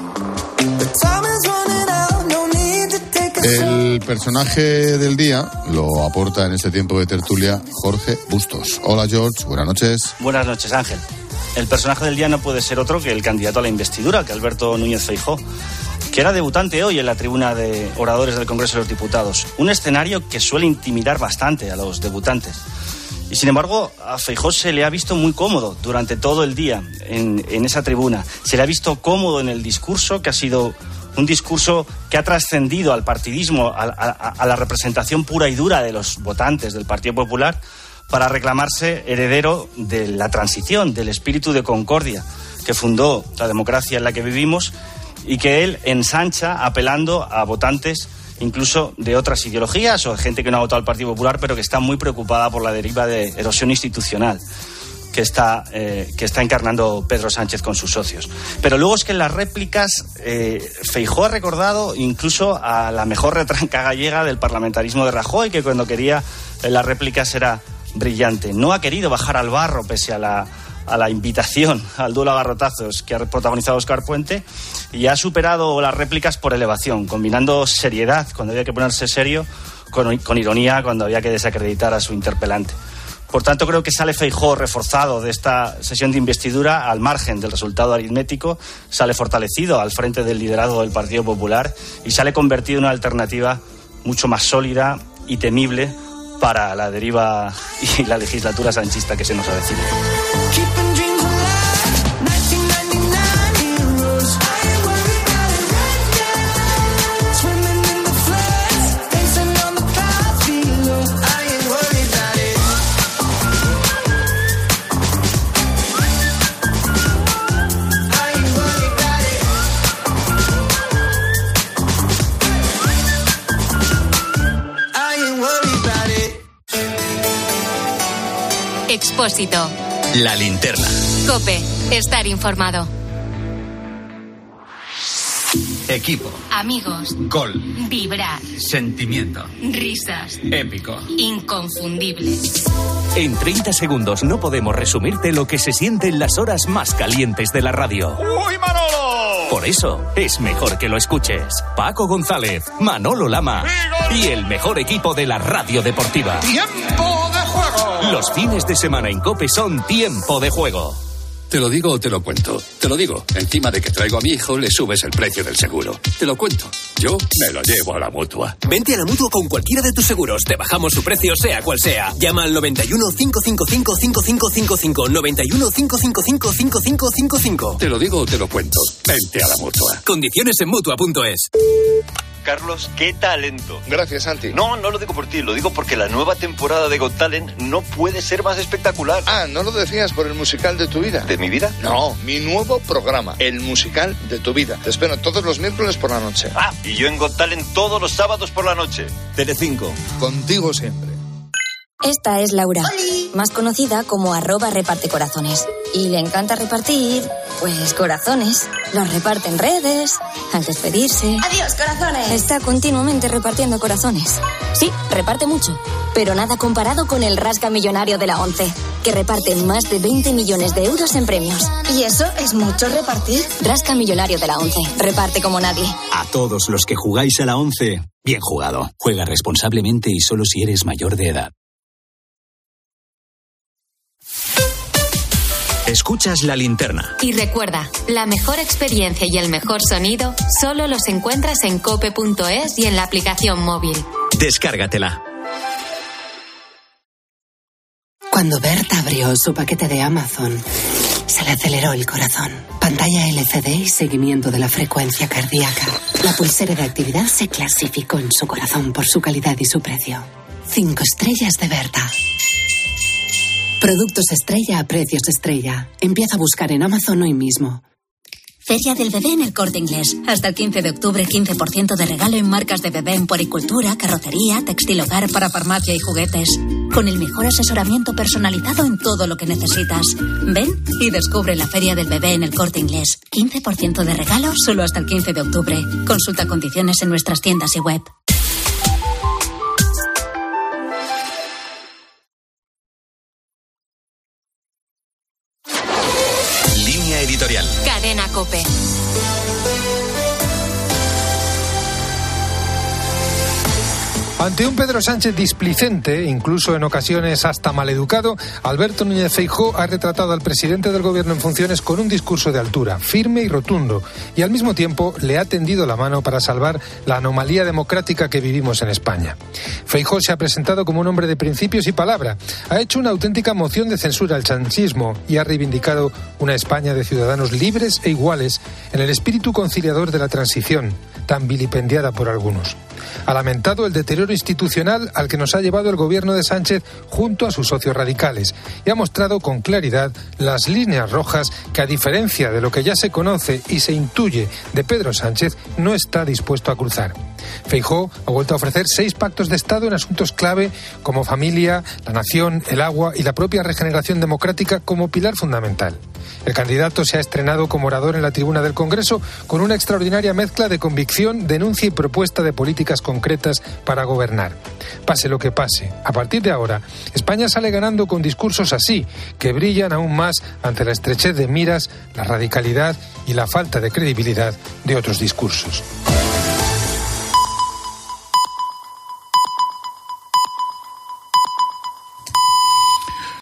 [SPEAKER 1] El personaje del día lo aporta en este tiempo de tertulia Jorge Bustos. Hola George, buenas noches.
[SPEAKER 19] Buenas noches, Ángel. El personaje del día no puede ser otro que el candidato a la investidura, que Alberto Núñez Feijóo, que era debutante hoy en la tribuna de oradores del Congreso de los Diputados. Un escenario que suele intimidar bastante a los debutantes. Y sin embargo, a Feijóo se le ha visto muy cómodo durante todo el día en esa tribuna. Se le ha visto cómodo en el discurso, que ha sido un discurso que ha trascendido al partidismo, a la representación pura y dura de los votantes del Partido Popular, para reclamarse heredero de la transición, del espíritu de concordia que fundó la democracia en la que vivimos y que él ensancha apelando a votantes incluso de otras ideologías o de gente que no ha votado al Partido Popular pero que está muy preocupada por la deriva de erosión institucional que está encarnando Pedro Sánchez con sus socios. Pero luego es que en las réplicas Feijóo ha recordado incluso a la mejor retranca gallega del parlamentarismo de Rajoy, que cuando quería en las réplicas era brillante. No ha querido bajar al barro pese a la invitación al duelo a garrotazos que ha protagonizado Óscar Puente, y ha superado las réplicas por elevación, combinando seriedad cuando había que ponerse serio con ironía cuando había que desacreditar a su interpelante. Por tanto, creo que sale Feijóo reforzado de esta sesión de investidura, al margen del resultado aritmético, sale fortalecido al frente del liderazgo del Partido Popular y sale convertido en una alternativa mucho más sólida y temible para la deriva y la legislatura sanchista que se nos avecina.
[SPEAKER 3] Expósito.
[SPEAKER 2] La linterna.
[SPEAKER 3] COPE. Estar informado.
[SPEAKER 20] Equipo.
[SPEAKER 3] Amigos.
[SPEAKER 20] Gol.
[SPEAKER 3] Vibrar.
[SPEAKER 20] Sentimiento.
[SPEAKER 3] Risas.
[SPEAKER 20] Épico.
[SPEAKER 3] Inconfundible.
[SPEAKER 21] En 30 segundos no podemos resumirte lo que se siente en las horas más calientes de la radio.
[SPEAKER 22] ¡Uy, Manolo!
[SPEAKER 21] Por eso es mejor que lo escuches. Paco González, Manolo Lama y el mejor equipo de la radio deportiva.
[SPEAKER 22] ¡Tiempo de juego!
[SPEAKER 21] Los fines de semana en COPE son tiempo de juego.
[SPEAKER 23] ¿Te lo digo o te lo cuento? Te lo digo. Encima de que traigo a mi hijo, le subes el precio del seguro. Te lo cuento. Yo me lo llevo a la Mutua.
[SPEAKER 24] Vente a la Mutua con cualquiera de tus seguros. Te bajamos su precio, sea cual sea. Llama al 91 555 5555. 91 555 5555.
[SPEAKER 23] Te lo digo o te lo cuento. Vente a la Mutua.
[SPEAKER 24] Condiciones en Mutua.es.
[SPEAKER 25] Carlos, qué talento.
[SPEAKER 23] Gracias, Santi.
[SPEAKER 25] No lo digo por ti, lo digo porque la nueva temporada de Got Talent no puede ser más espectacular.
[SPEAKER 23] Ah, ¿no lo decías por el musical de tu vida?
[SPEAKER 25] ¿De mi vida?
[SPEAKER 23] No, mi nuevo programa, el musical de tu vida. Te espero todos los miércoles por la noche.
[SPEAKER 25] Ah, y yo en Got Talent todos los sábados por la noche.
[SPEAKER 23] Telecinco, contigo siempre.
[SPEAKER 26] Esta es Laura, más conocida como @repartecorazones. Y le encanta repartir, pues, corazones. Los reparte en redes, al despedirse. ¡Adiós, corazones! Está continuamente repartiendo corazones. Sí, reparte mucho, pero nada comparado con el Rasca Millonario de la ONCE, que reparte más de 20 millones de euros en premios. ¿Y eso es mucho repartir? Rasca Millonario de la ONCE, reparte como nadie.
[SPEAKER 27] A todos los que jugáis a la ONCE, bien jugado. Juega responsablemente y solo si eres mayor de edad.
[SPEAKER 2] Escuchas La Linterna.
[SPEAKER 3] Y recuerda, la mejor experiencia y el mejor sonido solo los encuentras en cope.es y en la aplicación móvil.
[SPEAKER 2] Descárgatela.
[SPEAKER 16] Cuando Berta abrió su paquete de Amazon, se le aceleró el corazón. Pantalla LCD y seguimiento de la frecuencia cardíaca. La pulsera de actividad se clasificó en su corazón por su calidad y su precio. 5 estrellas de Berta. Productos estrella a precios estrella. Empieza a buscar en Amazon hoy mismo.
[SPEAKER 28] Feria del Bebé en El Corte Inglés. Hasta el 15 de octubre, 15% de regalo en marcas de bebé en puericultura, carrocería, textil hogar, para farmacia y juguetes. Con el mejor asesoramiento personalizado en todo lo que necesitas. Ven y descubre la Feria del Bebé en El Corte Inglés. 15% de regalo solo hasta el 15 de octubre. Consulta condiciones en nuestras tiendas y web.
[SPEAKER 2] Editorial.
[SPEAKER 3] Cadena COPE.
[SPEAKER 4] Ante un Pedro Sánchez displicente, incluso en ocasiones hasta maleducado, Alberto Núñez Feijóo ha retratado al presidente del gobierno en funciones con un discurso de altura, firme y rotundo, y al mismo tiempo le ha tendido la mano para salvar la anomalía democrática que vivimos en España. Feijóo se ha presentado como un hombre de principios y palabra, ha hecho una auténtica moción de censura al sanchismo y ha reivindicado una España de ciudadanos libres e iguales en el espíritu conciliador de la transición, tan vilipendiada por algunos. Ha lamentado el deterioro institucional al que nos ha llevado el gobierno de Sánchez junto a sus socios radicales y ha mostrado con claridad las líneas rojas que, a diferencia de lo que ya se conoce y se intuye de Pedro Sánchez, no está dispuesto a cruzar. Feijóo ha vuelto a ofrecer 6 pactos de Estado en asuntos clave como familia, la nación, el agua y la propia regeneración democrática como pilar fundamental. El candidato se ha estrenado como orador en la tribuna del Congreso con una extraordinaria mezcla de convicción, denuncia y propuesta de políticas concretas para gobernar. Pase lo que pase, a partir de ahora, España sale ganando con discursos así, que brillan aún más ante la estrechez de miras, la radicalidad y la falta de credibilidad de otros discursos.